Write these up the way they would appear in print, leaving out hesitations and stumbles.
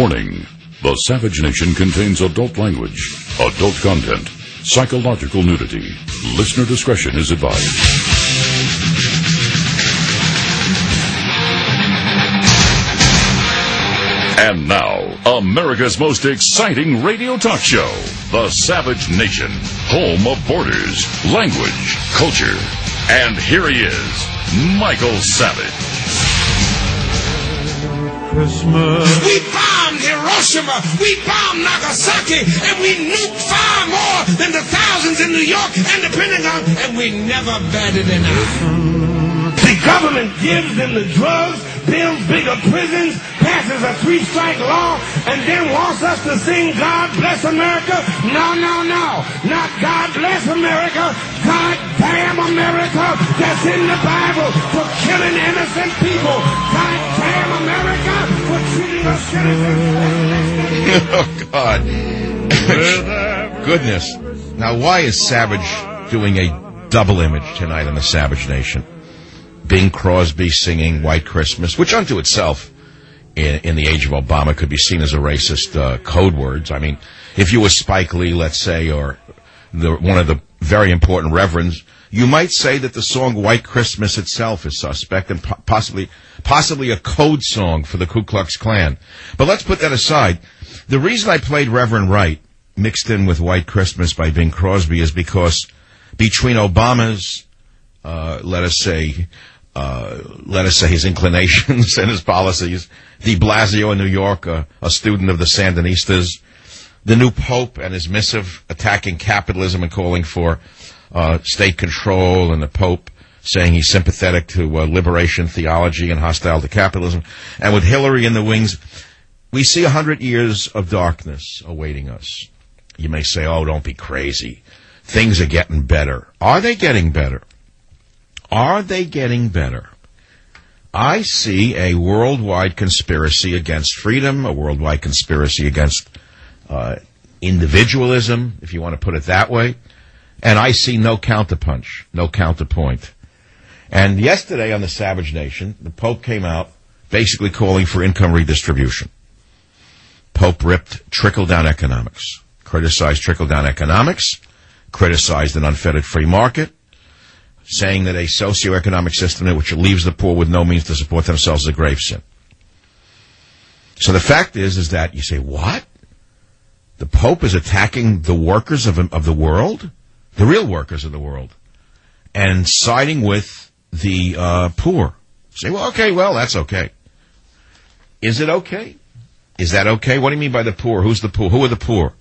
Warning. The Savage Nation contains adult language, adult content, psychological nudity. Listener discretion is advised. And now, America's most exciting radio talk show, The Savage Nation, home of borders, language, culture. And here he is, Michael Savage. Christmas. We bombed Hiroshima, we bombed Nagasaki, and we nuked far more than the thousands in New York and the Pentagon, and we never batted an eye. The government gives them the drugs, builds bigger prisons, passes a 3-strike law, and then wants us to sing God Bless America? No, no, no. Not God Bless America. God damn America. That's in the Bible for killing innocent people. God damn America for treating us citizens. Oh, God. Goodness. Now, why is Savage doing a double image tonight on the Savage Nation? Bing Crosby singing White Christmas, which unto itself, in the age of Obama, could be seen as a racist code words. I mean, if you were Spike Lee, let's say, or one of the very important reverends, you might say that the song White Christmas itself is suspect and possibly a code song for the Ku Klux Klan. But let's put that aside. The reason I played Reverend Wright mixed in with White Christmas by Bing Crosby is because between Obama's, let us say his inclinations and his policies, de Blasio in New York, a student of the Sandinistas, the new Pope and his missive attacking capitalism and calling for state control, and the Pope saying he's sympathetic to liberation theology and hostile to capitalism, and with Hillary in the wings, we see 100 years of darkness awaiting us. You may say, oh, don't be crazy. Things are getting better. Are they getting better? Are they getting better? I see a worldwide conspiracy against freedom, a worldwide conspiracy against individualism, if you want to put it that way, and I see no counterpunch, no counterpoint. And yesterday on the Savage Nation, the Pope came out basically calling for income redistribution. Pope ripped trickle-down economics, criticized trickle-down economics, criticized an unfettered free market, saying that a socioeconomic system which leaves the poor with no means to support themselves is a grave sin. So the fact is that you say, what? The Pope is attacking the workers of the world, the real workers of the world, and siding with the poor. Say, well, okay, well, that's okay. Is it okay? Is that okay? What do you mean by the poor? Who's the poor? Who are the poor?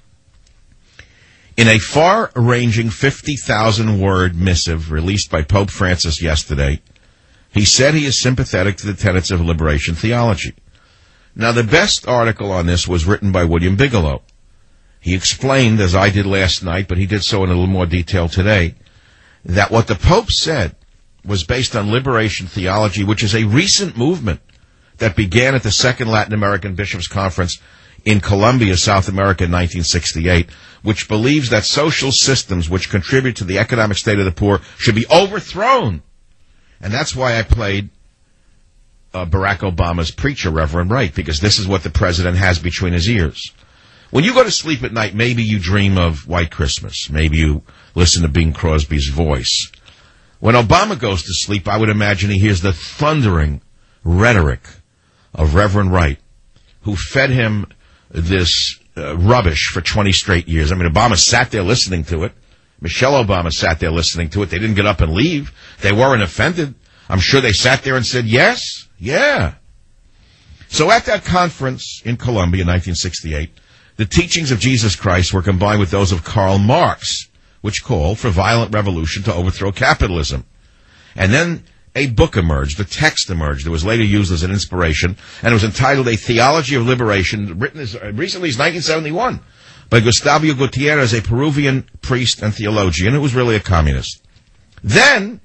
In a far-ranging 50,000-word missive released by Pope Francis yesterday, he said he is sympathetic to the tenets of liberation theology. Now, the best article on this was written by William Bigelow. He explained, as I did last night, but he did so in a little more detail today, that what the Pope said was based on liberation theology, which is a recent movement that began at the Second Latin American Bishops' Conference in Colombia, South America in 1968, which believes that social systems which contribute to the economic state of the poor should be overthrown. And that's why I played Barack Obama's preacher, Reverend Wright, because this is what the president has between his ears. When you go to sleep at night, maybe you dream of White Christmas. Maybe you listen to Bing Crosby's voice. When Obama goes to sleep, I would imagine he hears the thundering rhetoric of Reverend Wright, who fed him this rubbish for 20 straight years. I mean, Obama sat there listening to it. Michelle Obama sat there listening to it. They didn't get up and leave. They weren't offended. I'm sure they sat there and said, yes, yeah. So at that conference in Colombia in 1968, the teachings of Jesus Christ were combined with those of Karl Marx, which called for violent revolution to overthrow capitalism. And then a book emerged, a text emerged that was later used as an inspiration, and it was entitled A Theology of Liberation, written as recently as 1971 by Gustavo Gutierrez, a Peruvian priest and theologian who was really a communist. Then,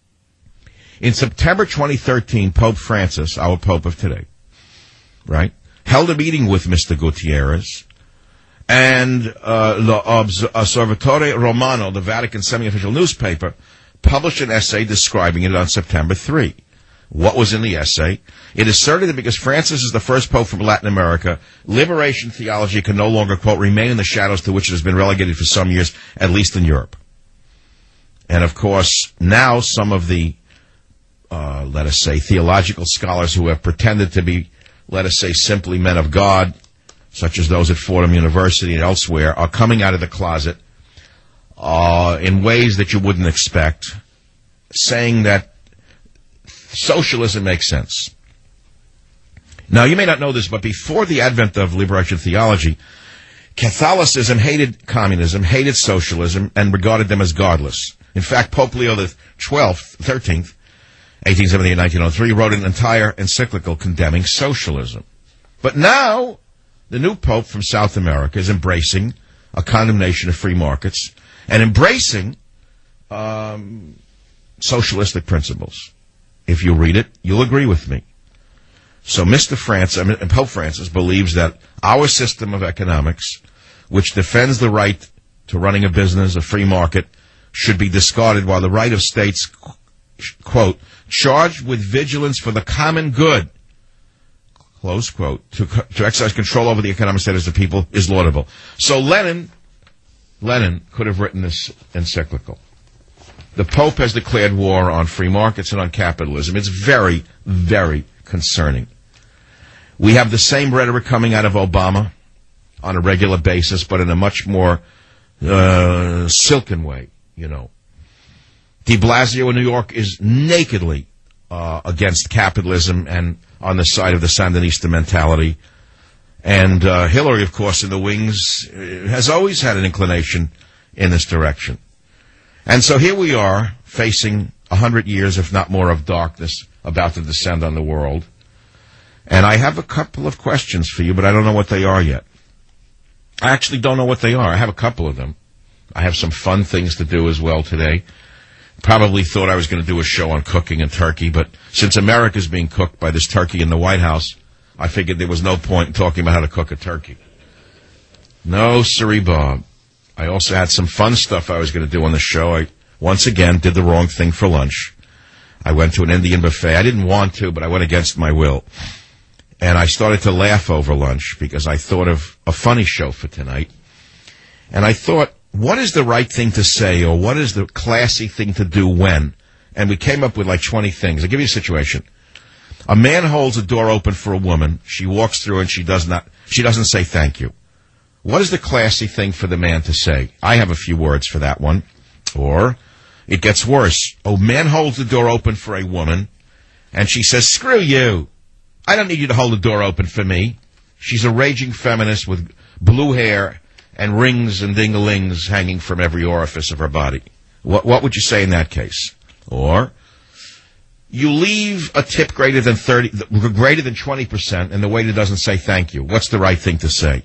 in September 2013, Pope Francis, our Pope of today, right, held a meeting with Mr. Gutierrez, and Osservatore Romano, the Vatican semi-official newspaper, published an essay describing it on September 3, what was in the essay. It asserted that because Francis is the first pope from Latin America, liberation theology can no longer, quote, remain in the shadows to which it has been relegated for some years, at least in Europe. And, of course, now some of the, let us say, theological scholars who have pretended to be, let us say, simply men of God, such as those at Fordham University and elsewhere, are coming out of the closet in ways that you wouldn't expect, saying that socialism makes sense. Now, you may not know this, but before the advent of liberation theology, Catholicism hated communism, hated socialism, and regarded them as godless. In fact, Pope Leo XIII, 13th, 1878-1903, wrote an entire encyclical condemning socialism. But now, the new pope from South America is embracing a condemnation of free markets and embracing socialistic principles. If you read it, you'll agree with me. So Pope Francis believes that our system of economics, which defends the right to running a business, a free market, should be discarded while the right of states, quote, charged with vigilance for the common good, close quote, to exercise control over the economic status of people is laudable. So Lenin could have written this encyclical. The Pope has declared war on free markets and on capitalism. It's very, very concerning. We have the same rhetoric coming out of Obama on a regular basis, but in a much more silken way, you know. De Blasio in New York is nakedly against capitalism and on the side of the Sandinista mentality. And Hillary, of course, in the wings, has always had an inclination in this direction. And so here we are, facing 100 years, if not more, of darkness about to descend on the world. And I have a couple of questions for you, but I don't know what they are yet. I actually don't know what they are. I have a couple of them. I have some fun things to do as well today. Probably thought I was going to do a show on cooking and turkey, but since America's being cooked by this turkey in the White House, I figured there was no point in talking about how to cook a turkey. No, siree, Bob. I also had some fun stuff I was going to do on the show. I, once again, did the wrong thing for lunch. I went to an Indian buffet. I didn't want to, but I went against my will. And I started to laugh over lunch because I thought of a funny show for tonight. And I thought, what is the right thing to say, or what is the classy thing to do when? And we came up with like 20 things. I'll give you a situation. A man holds a door open for a woman. She walks through and she doesn't say thank you. What is the classy thing for the man to say? I have a few words for that one. Or, it gets worse. A man holds the door open for a woman, and she says, screw you. I don't need you to hold the door open for me. She's a raging feminist with blue hair and rings and ding-a-lings hanging from every orifice of her body. What would you say in that case? Or, you leave a tip greater than 20%, and the waiter doesn't say thank you. What's the right thing to say?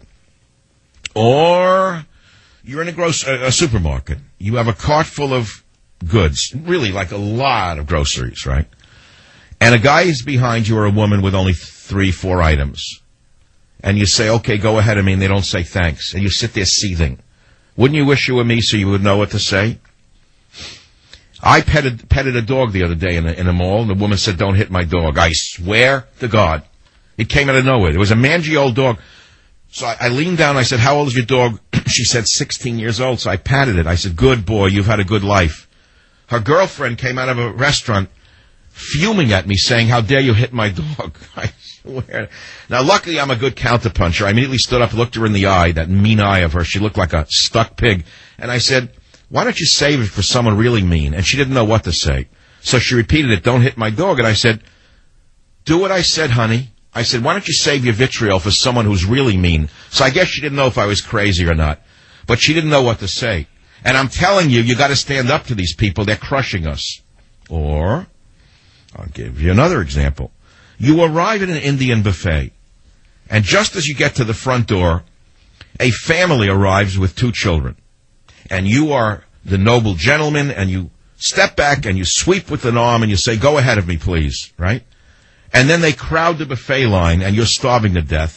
Or, you're in a supermarket. You have a cart full of goods, really like a lot of groceries, right? And a guy is behind you or a woman with only 3-4 items. And you say, okay, go ahead of me, and they don't say thanks. And you sit there seething. Wouldn't you wish you were me so you would know what to say? I petted a dog the other day in a mall, and the woman said, don't hit my dog. I swear to God. It came out of nowhere. It was a mangy old dog. So I leaned down, I said, how old is your dog? She said, 16 years old. So I patted it. I said, good boy, you've had a good life. Her girlfriend came out of a restaurant fuming at me, saying, how dare you hit my dog? I swear. Now, luckily, I'm a good counterpuncher. I immediately stood up, looked her in the eye, that mean eye of her. She looked like a stuck pig. And I said, why don't you save it for someone really mean? And she didn't know what to say. So she repeated it, don't hit my dog. And I said, do what I said, honey. I said, why don't you save your vitriol for someone who's really mean? So I guess she didn't know if I was crazy or not. But she didn't know what to say. And I'm telling you, you got to stand up to these people. They're crushing us. Or, I'll give you another example. You arrive at an Indian buffet, and just as you get to the front door, a family arrives with 2 children. And you are the noble gentleman, and you step back and you sweep with an arm and you say, go ahead of me, please, right? And then they crowd the buffet line, and you're starving to death.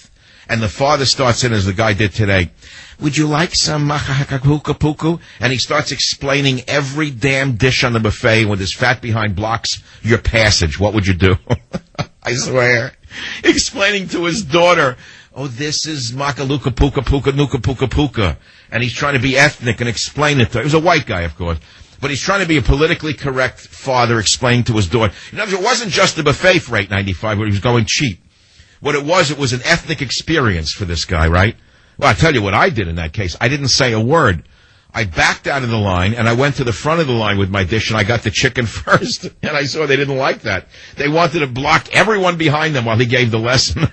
and the father starts in as the guy did today. Would you like some puku? And he starts explaining every damn dish on the buffet with his fat behind blocks your passage. What would you do? I swear. Explaining to his daughter, oh, this is makaluka puka puka nuka puka puka. And he's trying to be ethnic and explain it to her. He was a white guy, of course. But he's trying to be a politically correct father explaining to his daughter. In other words, it wasn't just a buffet for $8.95 where he was going cheap. What it was an ethnic experience for this guy, right? Well, I'll tell you what I did in that case. I didn't say a word. I backed out of the line, and I went to the front of the line with my dish, and I got the chicken first. And I saw they didn't like that. They wanted to block everyone behind them while he gave the lesson.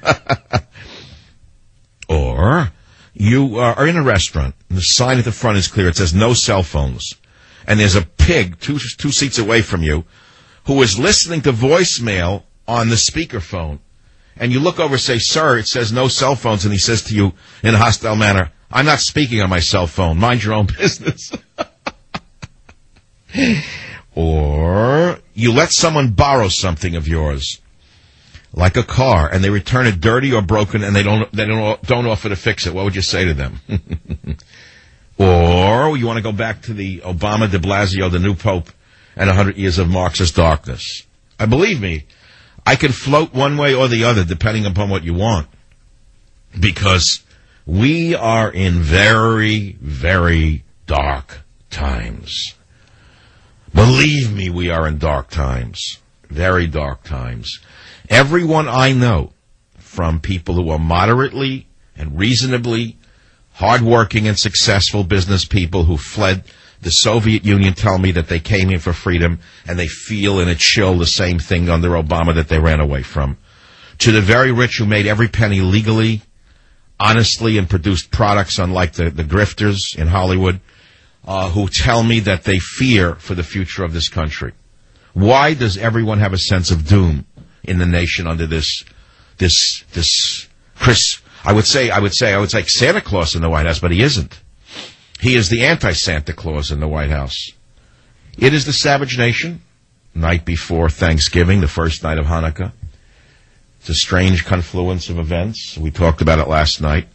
Or you are in a restaurant, and the sign at the front is clear. It says no cell phones. And there's a pig two seats away from you who is listening to voicemail on the speakerphone. And you look over and say, sir, it says no cell phones. And he says to you in a hostile manner, I'm not speaking on my cell phone. Mind your own business. Or you let someone borrow something of yours, like a car, and they return it dirty or broken, and they don't offer to fix it. What would you say to them? Or you want to go back to the Obama, de Blasio, the new Pope, and 100 years of Marxist darkness. Believe me, I can float one way or the other depending upon what you want. Because we are in very, very dark times. Believe me, we are in dark times. Very dark times. Everyone I know, from people who are moderately and reasonably hardworking and successful business people who fled the Soviet Union, tell me that they came here for freedom and they feel in a chill the same thing under Obama that they ran away from. To the very rich who made every penny legally, honestly, and produced products unlike the grifters in Hollywood, who tell me that they fear for the future of this country. Why does everyone have a sense of doom in the nation under this I would say Santa Claus in the White House, but he isn't. He is the anti-Santa Claus in the White House. It is the savage nation, night before Thanksgiving, the first night of Hanukkah. It's a strange confluence of events. We talked about it last night.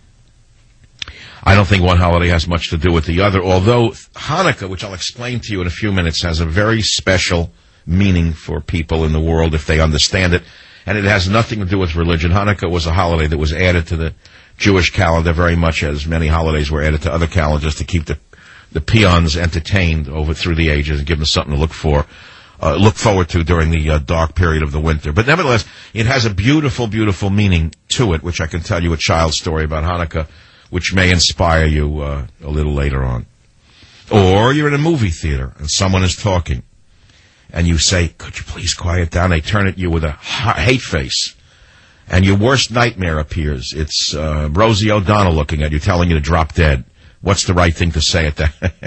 I don't think one holiday has much to do with the other, although Hanukkah, which I'll explain to you in a few minutes, has a very special meaning for people in the world if they understand it, and it has nothing to do with religion. Hanukkah was a holiday that was added to the Jewish calendar very much as many holidays were added to other calendars to keep the peons entertained through the ages and give them something to look forward to during the dark period of the winter. But nevertheless, it has a beautiful, beautiful meaning to it, which I can tell you a child's story about Hanukkah, which may inspire you a little later on. Or you're in a movie theater and someone is talking, and you say, could you please quiet down? They turn at you with a hate face, and your worst nightmare appears. It's Rosie O'Donnell looking at you, telling you to drop dead. What's the right thing to say at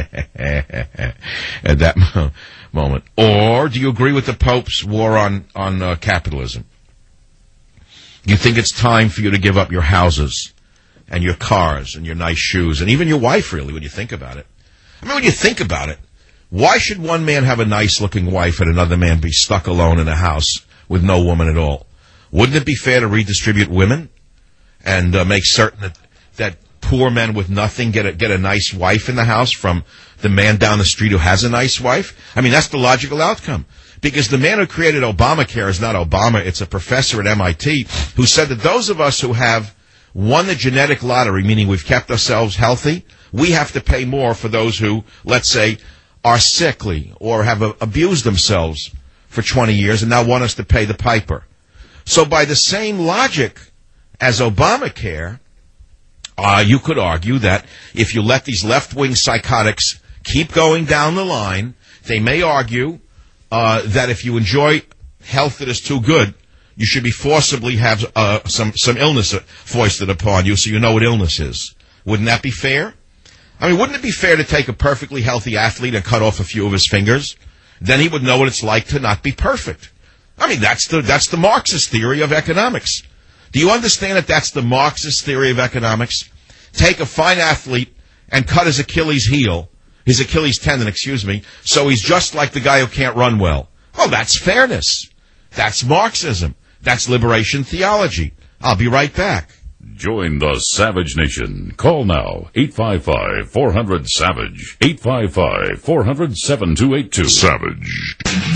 that moment? Or do you agree with the Pope's war on capitalism? You think it's time for you to give up your houses and your cars and your nice shoes, and even your wife, really, when you think about it. I mean, when you think about it, why should one man have a nice-looking wife and another man be stuck alone in a house with no woman at all? Wouldn't it be fair to redistribute women and make certain that poor men with nothing get a nice wife in the house from the man down the street who has a nice wife? I mean, that's the logical outcome. Because the man who created Obamacare is not Obama. It's a professor at MIT who said that those of us who have won the genetic lottery, meaning we've kept ourselves healthy, we have to pay more for those who, let's say, are sickly or have abused themselves for 20 years and now want us to pay the piper. So by the same logic as Obamacare, you could argue that if you let these left-wing psychotics keep going down the line, they may argue that if you enjoy health that is too good, you should be forcibly have some illness foisted upon you so you know what illness is. Wouldn't that be fair? I mean, wouldn't it be fair to take a perfectly healthy athlete and cut off a few of his fingers? Then he would know what it's like to not be perfect. I mean, that's the Marxist theory of economics. Do you understand that that's the Marxist theory of economics? Take a fine athlete and cut his Achilles tendon, so he's just like the guy who can't run well. Well, that's fairness. That's Marxism. That's liberation theology. I'll be right back. Join the Savage Nation. Call now, 855-400-SAVAGE, 855-400-7282. Savage.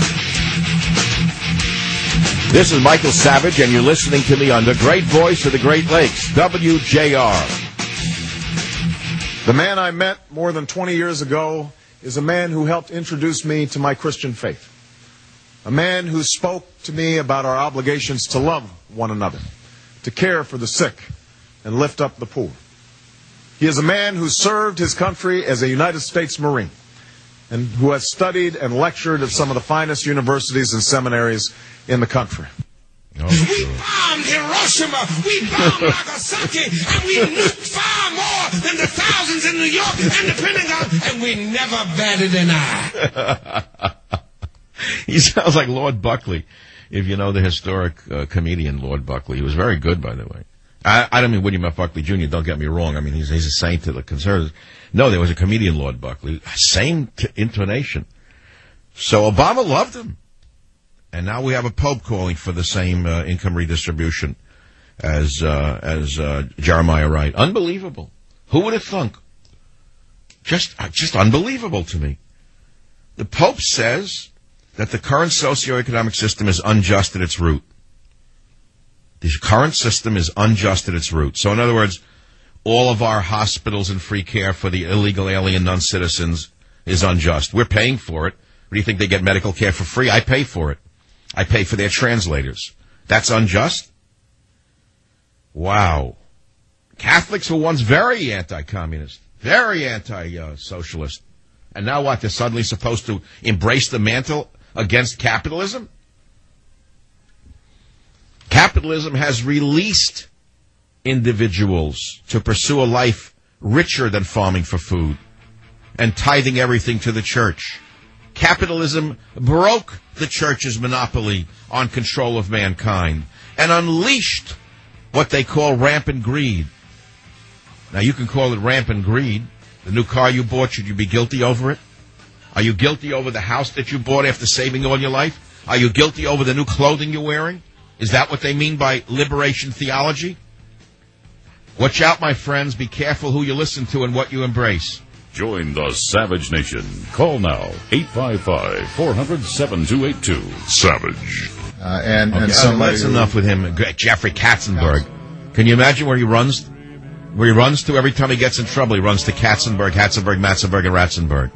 This is Michael Savage, and you're listening to me on the great voice of the Great Lakes, WJR. The man I met more than 20 years ago is a man who helped introduce me to my Christian faith. A man who spoke to me about our obligations to love one another, to care for the sick, and lift up the poor. He is a man who served his country as a United States Marine, and who has studied and lectured at some of the finest universities and seminaries in the country. Oh, sure. We bombed Hiroshima, we bombed Nagasaki, and we nuked far more than the thousands in New York and the Pentagon, and we never batted an eye. He sounds like Lord Buckley, if you know the historic comedian Lord Buckley. He was very good, by the way. I don't mean William F. Buckley Jr., don't get me wrong. I mean, he's a saint to the conservatives. No, there was a comedian, Lord Buckley. Same intonation. So Obama loved him. And now we have a pope calling for the same income redistribution as Jeremiah Wright. Unbelievable. Who would have thunk? Just unbelievable to me. The pope says that the current socioeconomic system is unjust at its root. The current system is unjust at its root. So in other words, all of our hospitals and free care for the illegal alien non-citizens is unjust. We're paying for it. What do you think, they get medical care for free? I pay for it. I pay for their translators. That's unjust? Wow. Catholics were once very anti-communist, very anti-socialist. And now what? They're suddenly supposed to embrace the mantle against capitalism? Capitalism has released individuals to pursue a life richer than farming for food and tithing everything to the church. Capitalism broke the church's monopoly on control of mankind and unleashed what they call rampant greed. Now, you can call it rampant greed. The new car you bought, should you be guilty over it? Are you guilty over the house that you bought after saving all your life? Are you guilty over the new clothing you're wearing? Is that what they mean by liberation theology? Watch out, my friends. Be careful who you listen to and what you embrace. Join the Savage Nation. Call now, 855-400-7282. Savage. So that's enough with him. Jeffrey Katzenberg. Can you imagine where he runs? Where he runs to every time he gets in trouble? He runs to Katzenberg, Matzenberg, and Ratzenberg.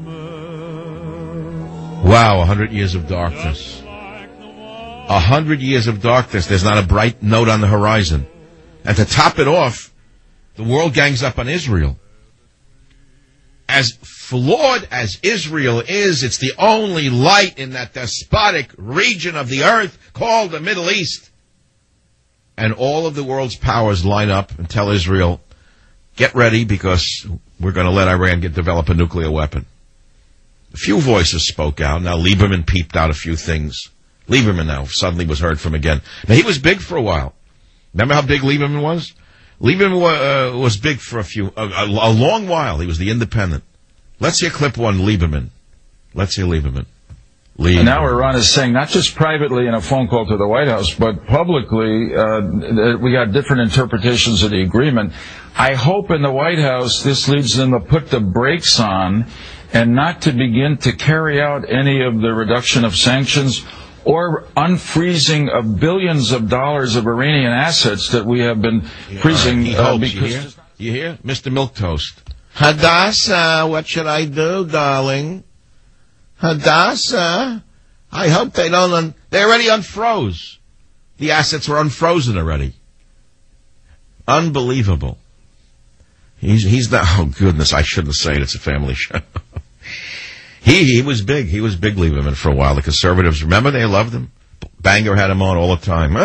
Wow, 100 years of darkness. 100 years of darkness. There's not a bright note on the horizon. And to top it off, the world gangs up on Israel. As flawed as Israel is, it's the only light in that despotic region of the earth called the Middle East. And all of the world's powers line up and tell Israel, get ready because we're going to let Iran develop a nuclear weapon. A few voices spoke out. Now Lieberman peeped out a few things. Lieberman now suddenly was heard from again. Now he was big for a while. Remember how big Lieberman was? Lieberman was big for a long while. He was the independent. Let's hear clip one, Lieberman. Let's hear Lieberman. And now Iran is saying, not just privately in a phone call to the White House, but publicly, we got different interpretations of the agreement. I hope in the White House this leads them to put the brakes on and not to begin to carry out any of the reduction of sanctions or unfreezing of billions of dollars of Iranian assets that we have been freezing. Because you hear? Mr. Milquetoast. Hadassah, what should I do, darling? Hadassah, I hope they don't... They already unfroze. The assets were unfrozen already. Unbelievable. He's not... Oh, goodness, I shouldn't say it. It's a family show. He was big. He was big, Lieberman, for a while. The conservatives, remember, they loved him? Banger had him on all the time.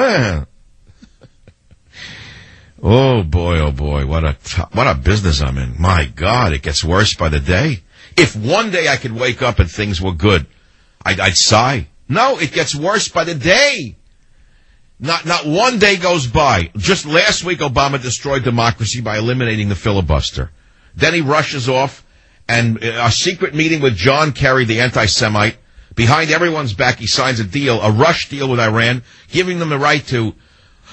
Oh, boy, what a business I'm in. My God, it gets worse by the day. If one day I could wake up and things were good, I'd sigh. No, it gets worse by the day. Not one day goes by. Just last week, Obama destroyed democracy by eliminating the filibuster. Then he rushes off, and a secret meeting with John Kerry, the anti-Semite, behind everyone's back, he signs a rush deal with Iran, giving them the right to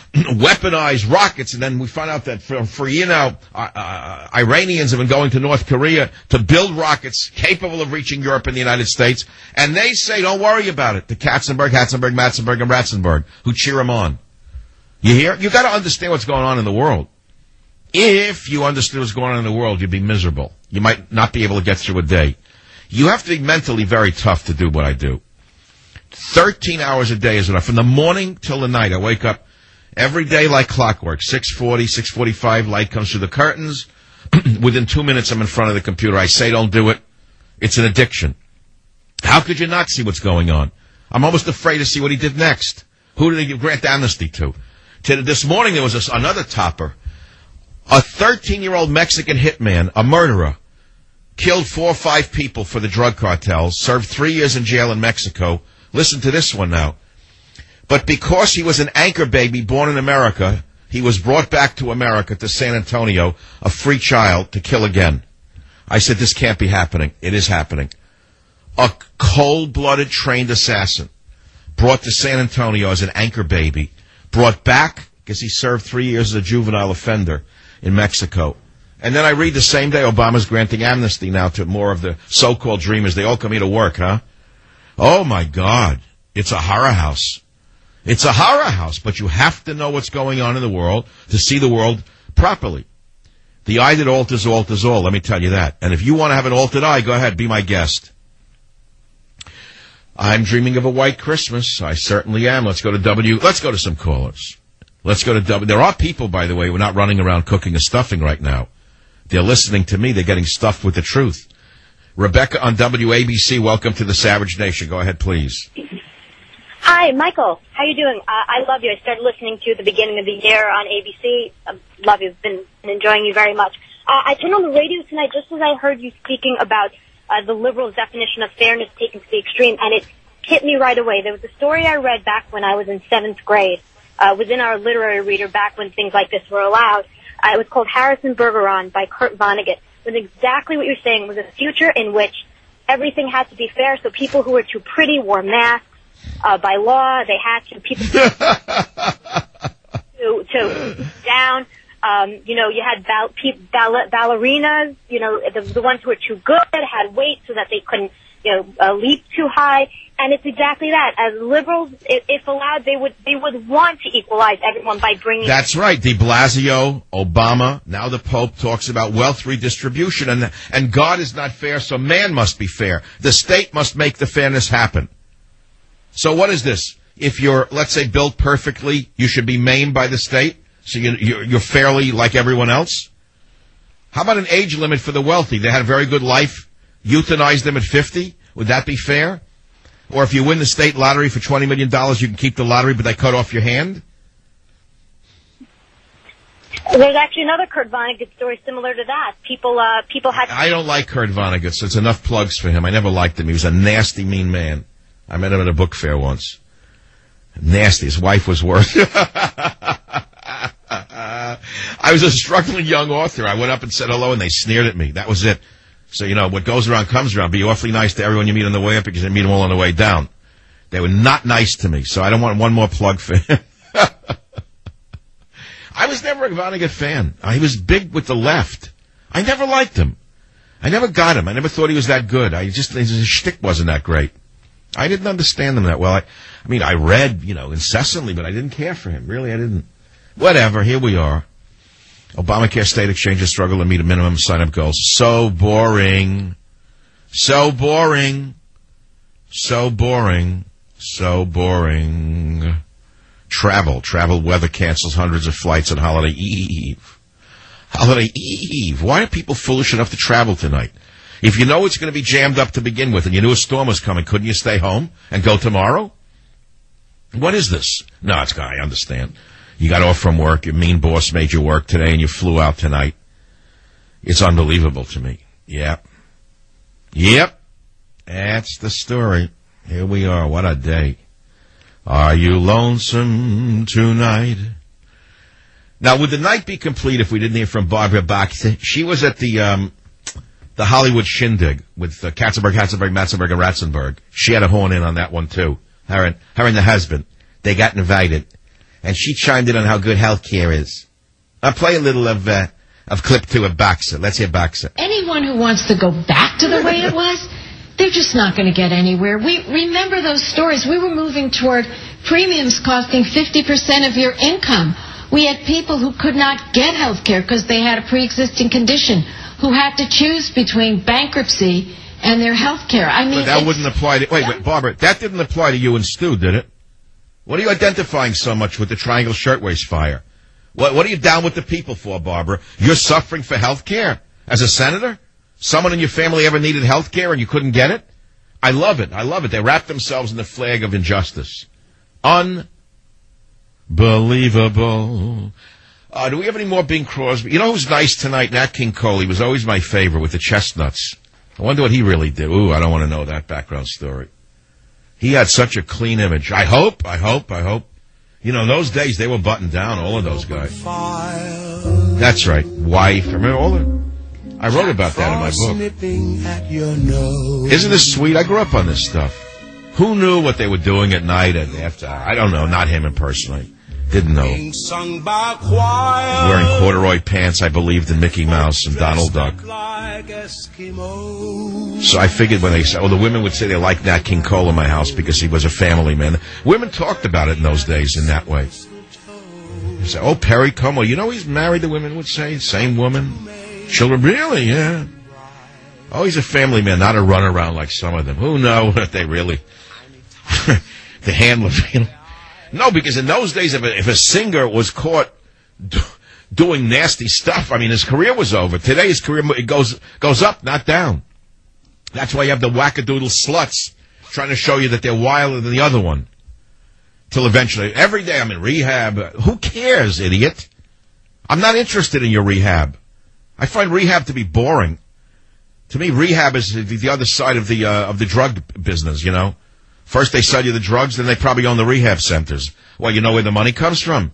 weaponized rockets, and then we find out that Iranians have been going to North Korea to build rockets capable of reaching Europe and the United States, and they say, don't worry about it, to Katzenberg, Matzenberg, and Ratzenberg, who cheer them on. You hear? You got to understand what's going on in the world. If you understood what's going on in the world, you'd be miserable. You might not be able to get through a day. You have to be mentally very tough to do what I do. 13 hours a day is enough. From the morning till the night, I wake up every day like clockwork. 6:40, 6:45, light comes through the curtains. Within 2 minutes, I'm in front of the computer. I say don't do it. It's an addiction. How could you not see what's going on? I'm almost afraid to see what he did next. Who did he grant amnesty to? This morning, there was another topper. A 13-year-old Mexican hitman, a murderer, killed 4 or 5 people for the drug cartels, served 3 years in jail in Mexico. Listen to this one now. But because he was an anchor baby born in America, he was brought back to America, to San Antonio, a free child, to kill again. I said, this can't be happening. It is happening. A cold-blooded trained assassin brought to San Antonio as an anchor baby, brought back because he served 3 years as a juvenile offender in Mexico. And then I read the same day Obama's granting amnesty now to more of the so-called dreamers. They all come here to work, huh? Oh, my God. It's a horror house. It's a horror house, but you have to know what's going on in the world to see the world properly. The eye that alters all, let me tell you that. And if you want to have an altered eye, go ahead, be my guest. I'm dreaming of a white Christmas. I certainly am. Let's go to some callers. There are people, by the way, who are not running around cooking a stuffing right now. They're listening to me. They're getting stuffed with the truth. Rebecca on WABC, welcome to the Savage Nation. Go ahead, please. Hi, Michael. How you doing? I love you. I started listening to you at the beginning of the year on ABC. I love you. I've been enjoying you very much. I turned on the radio tonight just as I heard you speaking about the liberals' definition of fairness taken to the extreme, and it hit me right away. There was a story I read back when I was in 7th grade. Was in our literary reader back when things like this were allowed. It was called Harrison Bergeron by Kurt Vonnegut. It was exactly what you're saying. It was a future in which everything had to be fair, so people who were too pretty wore masks. By law, they had to people to down. You had ballerinas. The ones who were too good had weight so that they couldn't, leap too high. And it's exactly that. As liberals, if allowed, they would want to equalize everyone by bringing. That's right. De Blasio, Obama, now the Pope talks about wealth redistribution, and God is not fair, so man must be fair. The state must make the fairness happen. So what is this? If you're, let's say, built perfectly, you should be maimed by the state, so you're fairly like everyone else? How about an age limit for the wealthy? They had a very good life, euthanize them at 50? Would that be fair? Or if you win the state lottery for $20 million, you can keep the lottery, but they cut off your hand? There's actually another Kurt Vonnegut story similar to that. People had... I don't like Kurt Vonnegut, so it's enough plugs for him. I never liked him. He was a nasty, mean man. I met him at a book fair once. Nasty. His wife was worse. I was a struggling young author. I went up and said hello, and they sneered at me. That was it. So, what goes around comes around. Be awfully nice to everyone you meet on the way up because you meet them all on the way down. They were not nice to me, so I don't want one more plug for him. I was never a Vonnegut fan. He was big with the left. I never liked him. I never got him. I never thought he was that good. His shtick wasn't that great. I didn't understand him that well. I read, incessantly, but I didn't care for him. Really, I didn't. Whatever, here we are. Obamacare state exchanges struggle to meet a minimum sign-up goals. So boring. So boring. So boring. So boring. Travel weather cancels hundreds of flights on holiday eve. Holiday eve. Why are people foolish enough to travel tonight? If you know it's going to be jammed up to begin with and you knew a storm was coming, couldn't you stay home and go tomorrow? What is this? No, I understand. You got off from work, your mean boss made you work today, and you flew out tonight. It's unbelievable to me. Yep. That's the story. Here we are. What a day. Are you lonesome tonight? Now, would the night be complete if we didn't hear from Barbara Bach? She was at the Hollywood shindig with Katzenberg, Matzenberg, and Ratzenberg. She had a horn in on that one, too. Her and the husband. They got invited. and she chimed in on how good health care is. I'll play a little of clip 2 of Boxer. Let's hear Boxer. Anyone who wants to go back to the way it was, they're just not going to get anywhere. We remember those stories. We were moving toward premiums costing 50% of your income. We had people who could not get health care because they had a pre-existing condition, who had to choose between bankruptcy and their health care. I mean, but that wouldn't apply to... Wait, Barbara, that didn't apply to you and Stu, did it? What are you identifying so much with the Triangle Shirtwaist fire? What are you down with the people for, Barbara? You're suffering for health care as a senator? Someone in your family ever needed health care and you couldn't get it? I love it. I love it. They wrap themselves in the flag of injustice. Unbelievable. Do we have any more Bing Crosby? You know who's nice tonight? Nat King Cole. He was always my favorite with the chestnuts. I wonder what he really did. Ooh, I don't want to know that background story. He had such a clean image. I hope. You know, in those days, they were buttoned down, all of those guys. That's right. Wife. Remember all the... I wrote about that in my book. Isn't this sweet? I grew up on this stuff. Who knew what they were doing at night and after? I don't know. Not him personally. Didn't know. Wearing corduroy pants, I believed in Mickey Mouse and Donald Duck. So I figured when they said, the women would say they liked Nat King Cole in my house because he was a family man. Women talked about it in those days in that way. They said, Perry Como, you know he's married, the women would say. Same woman. Children, really? Yeah. Oh, he's a family man, not a runaround like some of them. Who knows what they really... the handler, you know. No, because in those days, if a singer was caught doing nasty stuff, I mean, his career was over. Today, his career it goes up, not down. That's why you have the wackadoodle sluts trying to show you that they're wilder than the other one. Till eventually, every day I'm in rehab. Who cares, idiot? I'm not interested in your rehab. I find rehab to be boring. To me, rehab is the other side of the drug business, you know. First they sell you the drugs, then they probably own the rehab centers. Well, you know where the money comes from?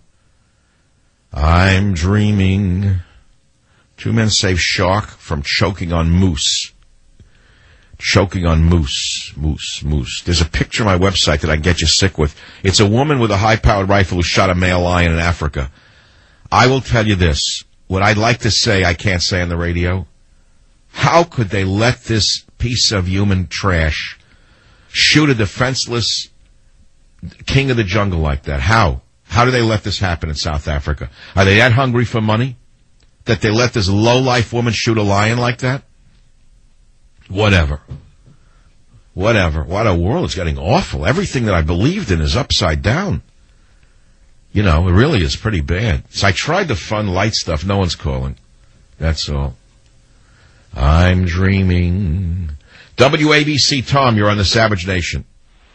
I'm dreaming. 2 men save shark from choking on moose. Choking on moose. There's a picture on my website that I get you sick with. It's a woman with a high-powered rifle who shot a male lion in Africa. I will tell you this. What I'd like to say, I can't say on the radio. How could they let this piece of human trash shoot a defenseless king of the jungle like that? How? How do they let this happen in South Africa? Are they that hungry for money that they let this low-life woman shoot a lion like that? Whatever. What a world. It's getting awful. Everything that I believed in is upside down. You know, it really is pretty bad. So I tried the fun, light stuff. No one's calling. That's all. I'm dreaming. WABC, Tom, you're on the Savage Nation.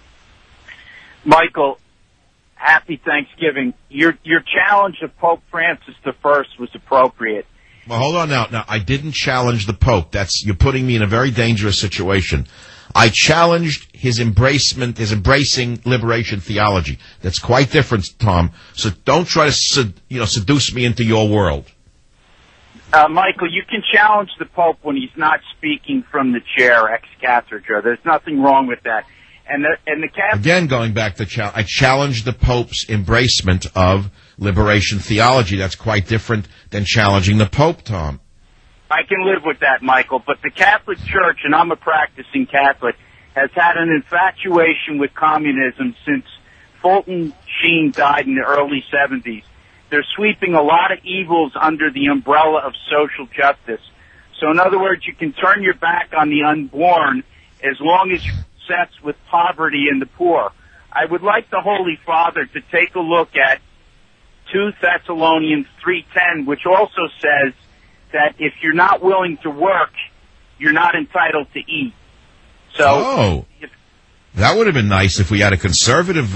Michael, happy Thanksgiving. Your challenge of Pope Francis I was appropriate. Well, hold on now. Now, I didn't challenge the Pope. You're putting me in a very dangerous situation. I challenged his embracing liberation theology. That's quite different, Tom. So don't try to, seduce me into your world. Michael, you can challenge the Pope when he's not speaking from the chair ex cathedra. There's nothing wrong with that. And the Catholic... Again, going back to I challenged the Pope's embracement of liberation theology. That's quite different than challenging the Pope, Tom. I can live with that, Michael, but the Catholic Church, and I'm a practicing Catholic, has had an infatuation with communism since Fulton Sheen died in the early 70s. They're sweeping a lot of evils under the umbrella of social justice. So in other words, you can turn your back on the unborn as long as you're obsessed with poverty and the poor. I would like the Holy Father to take a look at 2 Thessalonians 3:10, which also says that if you're not willing to work, you're not entitled to eat. So, that would have been nice if we had a conservative,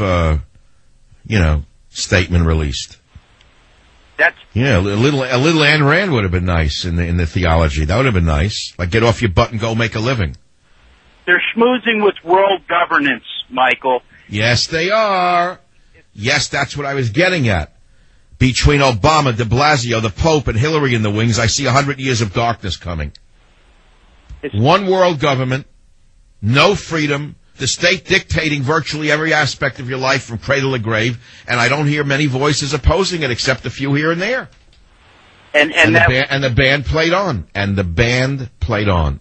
statement released. That's a little Ayn Rand would have been nice in the theology. That would have been nice. Like, get off your butt and go make a living. They're schmoozing with world governance, Michael. Yes, they are. Yes, that's what I was getting at. Between Obama, de Blasio, the Pope, and Hillary in the wings, I see 100 years of darkness coming. One world government, no freedom, The state dictating virtually every aspect of your life from cradle to grave, and I don't hear many voices opposing it except a few here and there. And the band played on. And the band played on.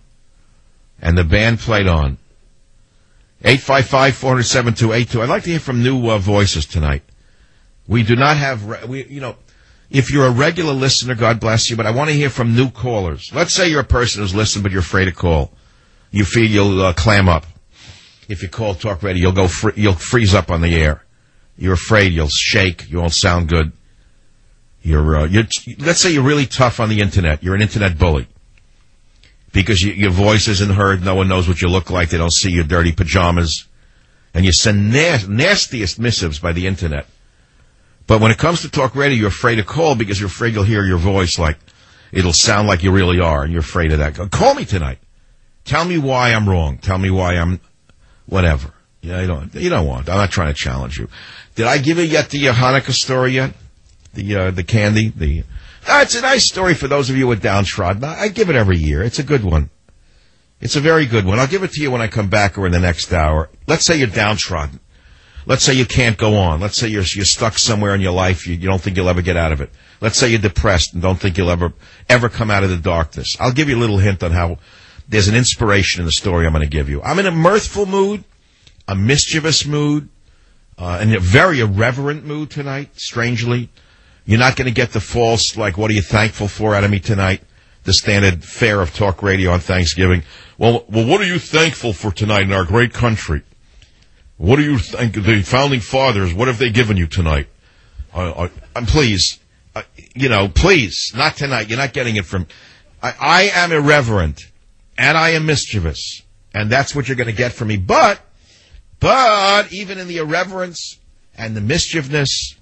855-400-7282. I'd like to hear from new voices tonight. We do not have, if you're a regular listener, God bless you, but I want to hear from new callers. Let's say you're a person who's listening, but you're afraid to call. You feel you'll clam up. If you call Talk Radio, you'll freeze up on the air. You're afraid you'll shake. You won't sound good. Let's say you're really tough on the internet. You're an internet bully. Because your voice isn't heard, no one knows what you look like, they don't see your dirty pajamas, and you send nastiest missives by the internet. But when it comes to Talk Radio, you're afraid to call because you're afraid you'll hear your voice like, it'll sound like you really are, and you're afraid of that. Call me tonight. Tell me why I'm wrong. Tell me why I'm whatever. Yeah, you don't want. I'm not trying to challenge you. Did I give you yet the Hanukkah story yet? The candy? It's a nice story for those of you with downtrodden. I give it every year. It's a good one. It's a very good one. I'll give it to you when I come back or in the next hour. Let's say you're downtrodden. Let's say you can't go on. Let's say you're stuck somewhere in your life. You don't think you'll ever get out of it. Let's say you're depressed and don't think you'll ever come out of the darkness. I'll give you a little hint on how there's an inspiration in the story I'm going to give you. I'm in a mirthful mood, a mischievous mood, and a very irreverent mood tonight, strangely. You're not going to get the false, like, what are you thankful for out of me tonight? The standard fare of Talk Radio on Thanksgiving. Well, what are you thankful for tonight in our great country? What do you think the founding fathers, what have they given you tonight? Please, please, not tonight. You're not getting it from, I am irreverent and I am mischievous, and that's what you're going to get from me. But even in the irreverence and the mischievousness,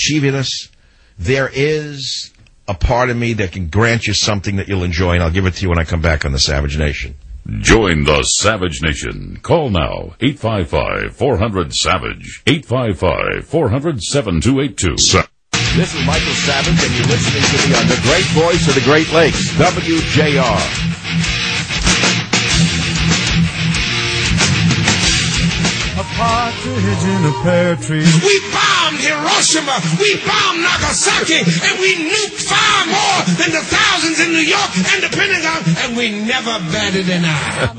there is a part of me that can grant you something that you'll enjoy, and I'll give it to you when I come back on the Savage Nation. Join the Savage Nation. Call now, 855-400-SAVAGE, 855-400-7282. This is Michael Savage, and you're listening to me on the great voice of the Great Lakes, WJR. A partridge in a pear tree. We bombed Hiroshima, we bombed Nagasaki, and we nuked far more than the thousands in New York and the Pentagon, and we never batted an eye.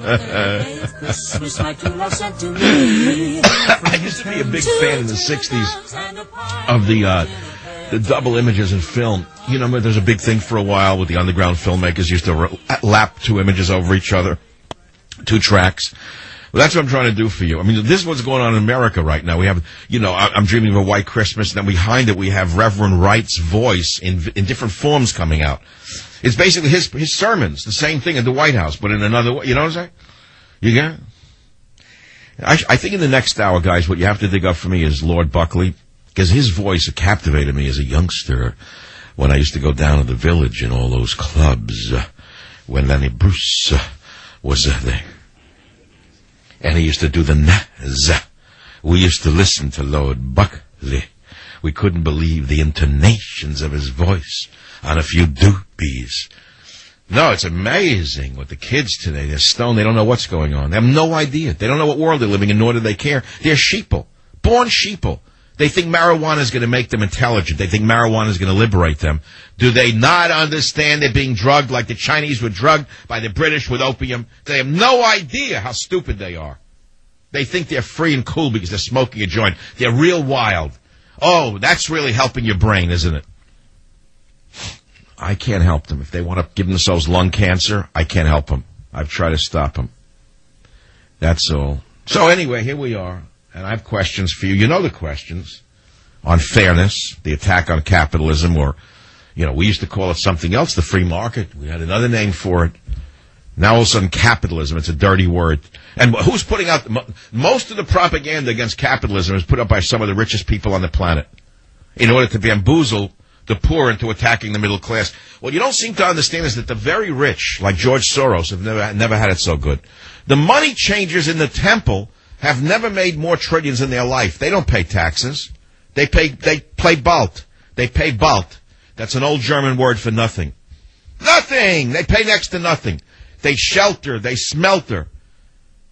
I used to be a big fan in the 60s of the double images in film. You know, there's a big thing for a while with the underground filmmakers used to lap two images over each other, two tracks. Well, that's what I'm trying to do for you. I mean, this is what's going on in America right now. We have, I'm Dreaming of a White Christmas, and then behind it we have Reverend Wright's voice in different forms coming out. It's basically his sermons, the same thing at the White House, but in another way. You know what I'm saying? You get it? I think in the next hour, guys, what you have to dig up for me is Lord Buckley, because his voice captivated me as a youngster when I used to go down to the village in all those clubs when Lenny Bruce was there. And he used to do the Naz. We used to listen to Lord Buckley. We couldn't believe the intonations of his voice on a few doobies. No, it's amazing what the kids today, they're stoned. They don't know what's going on. They have no idea. They don't know what world they're living in, nor do they care. They're sheeple. Born sheeple. They think marijuana is going to make them intelligent. They think marijuana is going to liberate them. Do they not understand they're being drugged like the Chinese were drugged by the British with opium? They have no idea how stupid they are. They think they're free and cool because they're smoking a joint. They're real wild. Oh, that's really helping your brain, isn't it? I can't help them. If they want to give themselves lung cancer, I can't help them. I've tried to stop them. That's all. So anyway, here we are. And I have questions for you. You know the questions on fairness, the attack on capitalism, or, we used to call it something else, the free market. We had another name for it. Now all of a sudden capitalism, it's a dirty word. And who's putting out, most of the propaganda against capitalism is put up by some of the richest people on the planet in order to bamboozle the poor into attacking the middle class. What you don't seem to understand is that the very rich, like George Soros, have never had it so good. The money changers in the temple have never made more trillions in their life. They don't pay taxes. They play Balt. They pay Balt. That's an old German word for nothing. Nothing! They pay next to nothing. They shelter. They smelter.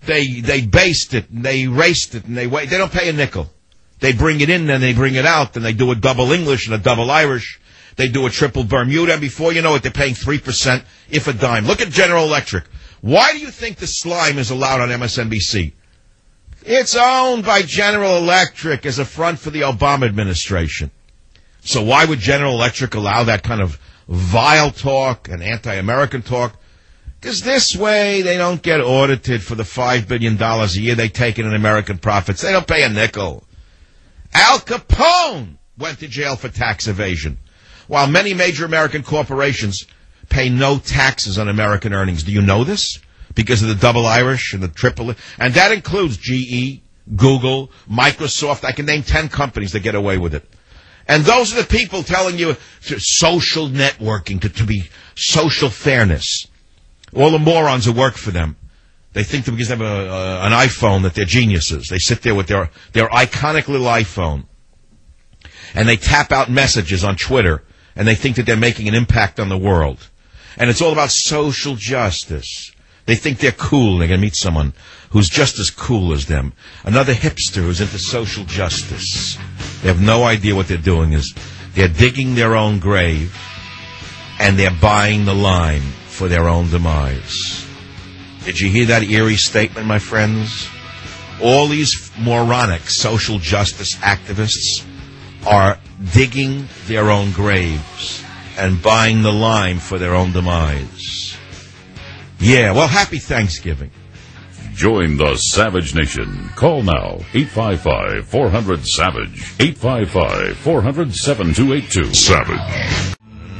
They baste it, and they raced it, and they don't pay a nickel. They bring it in, then they bring it out, then they do a double English and a double Irish. They do a triple Bermuda, and before you know it, they're paying 3%, if a dime. Look at General Electric. Why do you think the slime is allowed on MSNBC? It's owned by General Electric as a front for the Obama administration. So why would General Electric allow that kind of vile talk and anti-American talk? Because this way they don't get audited for the $5 billion a year they take in American profits. They don't pay a nickel. Al Capone went to jail for tax evasion, while many major American corporations pay no taxes on American earnings. Do you know this? Because of the double Irish and the triple, and that includes GE, Google, Microsoft. I can name 10 companies that get away with it. And those are the people telling you social networking, to be social fairness. All the morons who work for them. They think that because they have an iPhone that they're geniuses. They sit there with their iconic little iPhone, and they tap out messages on Twitter, and they think that they're making an impact on the world. And it's all about social justice. They think they're cool. They're going to meet someone who's just as cool as them. Another hipster who's into social justice. They have no idea what they're doing. They're digging their own grave, and they're buying the lime for their own demise. Did you hear that eerie statement, my friends? All these moronic social justice activists are digging their own graves and buying the lime for their own demise. Yeah, well, happy Thanksgiving. Join the Savage Nation. Call now, 855-400-SAVAGE. 855-400-7282. Savage.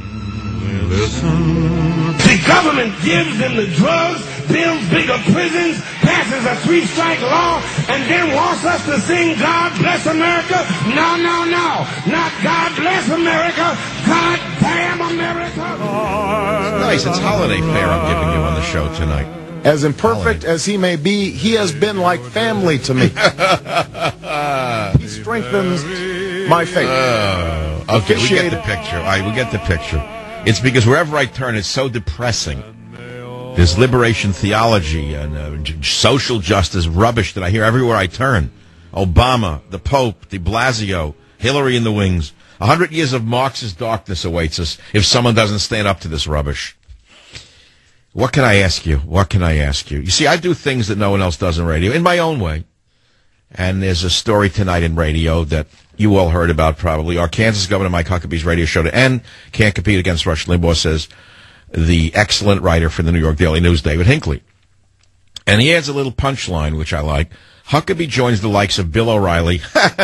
The government gives them the drugs, builds bigger prisons, passes a 3-strike law, and then wants us to sing God Bless America? No, no, no. Not God Bless America. God damn America. Nice. It's holiday fare I'm giving you on the show tonight. As imperfect as he may be, he has been like family to me. He strengthens my faith. Okay, we get the picture. All right, we get the picture. It's because wherever I turn, it's so depressing. There's liberation theology and social justice rubbish that I hear everywhere I turn. Obama, the Pope, de Blasio, Hillary in the wings. 100 years of Marxist darkness awaits us if someone doesn't stand up to this rubbish. What can I ask you? What can I ask you? You see, I do things that no one else does in radio, in my own way. And there's a story tonight in radio that you all heard about probably. Our Kansas Governor Mike Huckabee's radio show to end. Can't compete against Rush Limbaugh, says the excellent writer for the New York Daily News, David Hinckley. And he adds a little punchline, which I like. Huckabee joins the likes of Bill O'Reilly,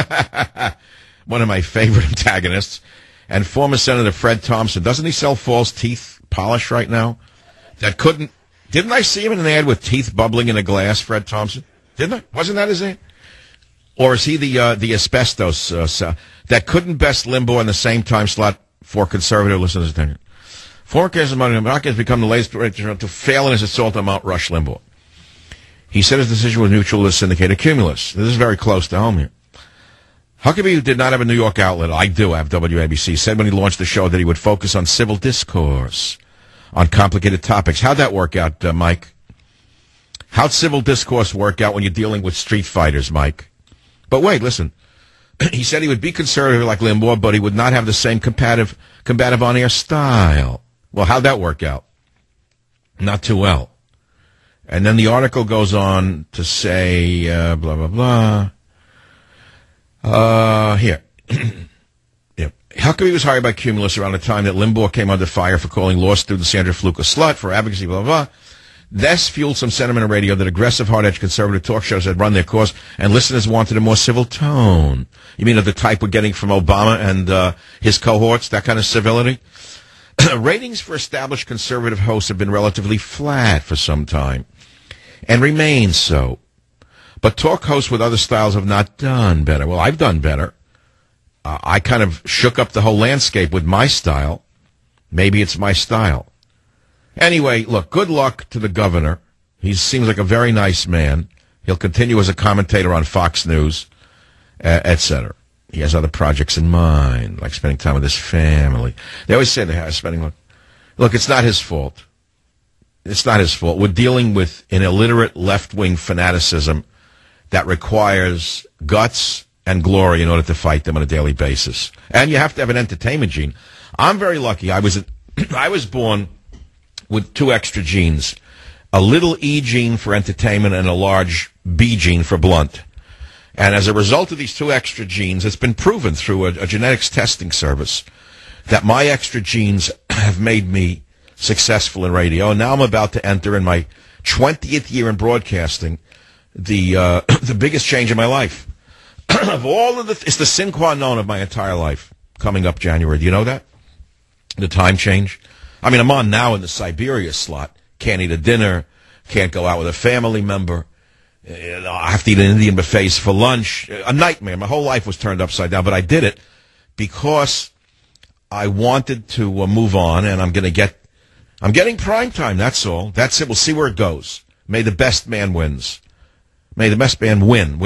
one of my favorite antagonists, and former Senator Fred Thompson. Doesn't he sell false teeth polish right now? Didn't I see him in an ad with teeth bubbling in a glass, Fred Thompson? Didn't I? Wasn't that his ad? Or is he the asbestos that couldn't best Limbaugh in the same time slot for conservative listeners' attention? Former Kansas Democrat has become the latest to fail in his assault on Mount Rush Limbaugh. He said his decision was mutual to syndicated Cumulus. This is very close to home here. Huckabee, who did not have a New York outlet, I do have WABC, said when he launched the show that he would focus on civil discourse on complicated topics. How'd that work out, Mike? How'd civil discourse work out when you're dealing with street fighters, Mike? But wait, listen. He said he would be conservative like Limbaugh, but he would not have the same combative on-air style. Well, how'd that work out? Not too well. And then the article goes on to say, blah, blah, blah. Here. Yeah. Huckabee was hired by Cumulus around the time that Limbaugh came under fire for calling law student Sandra Fluke a slut for advocacy, blah, blah, blah. This fueled some sentiment on radio that aggressive, hard-edged conservative talk shows had run their course, and listeners wanted a more civil tone. You mean of the type we're getting from Obama and his cohorts, that kind of civility? Ratings for established conservative hosts have been relatively flat for some time, and remain so. But talk hosts with other styles have not done better. Well, I've done better. I kind of shook up the whole landscape with my style. Maybe it's my style. Anyway, look, good luck to the governor. He seems like a very nice man. He'll continue as a commentator on Fox News, etc. He has other projects in mind, like spending time with his family. They always say they're spending. Look, it's not his fault. it's not his fault. We're dealing with an illiterate left-wing fanaticism that requires guts and glory in order to fight them on a daily basis. And you have to have an entertainment gene. I'm very lucky. I was born with 2 extra genes, a little E gene for entertainment and a large B gene for blunt. And as a result of these 2 extra genes, it's been proven through a genetics testing service that my extra genes have made me successful in radio. And now I'm about to enter in my 20th year in broadcasting, the biggest change in my life. Of all of it's the sine qua non of my entire life coming up January. Do you know that? The time change. I mean, I'm on now in the Siberia slot. Can't eat a dinner. Can't go out with a family member. I have to eat an Indian buffets for lunch. A nightmare. My whole life was turned upside down, but I did it because I wanted to move on, and I'm getting prime time. That's all. That's it. We'll see where it goes. May the best man wins. May the best man win.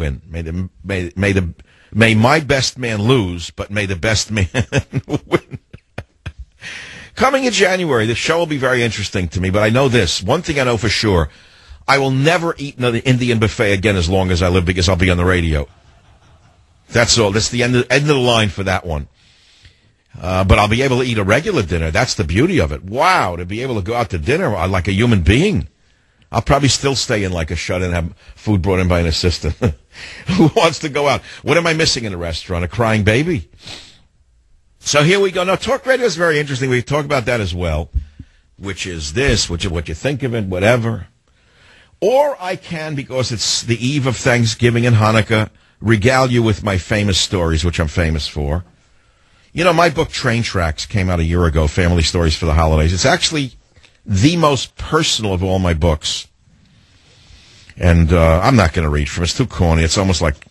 May my best man lose, but may the best man win. Coming in January, this show will be very interesting to me, but I know this. One thing I know for sure, I will never eat another Indian buffet again as long as I live because I'll be on the radio. That's all. That's the end of the line for that one. But I'll be able to eat a regular dinner. That's the beauty of it. Wow, to be able to go out to dinner like a human being. I'll probably still stay in like a shut-in and have food brought in by an assistant. Who wants to go out? What am I missing in a restaurant? A crying baby? So here we go. Now, talk radio is very interesting. We talk about that as well, which is this, what you think of it, whatever. Or I can, because it's the eve of Thanksgiving and Hanukkah, regale you with my famous stories, which I'm famous for. You know, my book, Train Tracks, came out a year ago, Family Stories for the Holidays. It's actually the most personal of all my books. And I'm not going to read from it. It's too corny. It's almost like,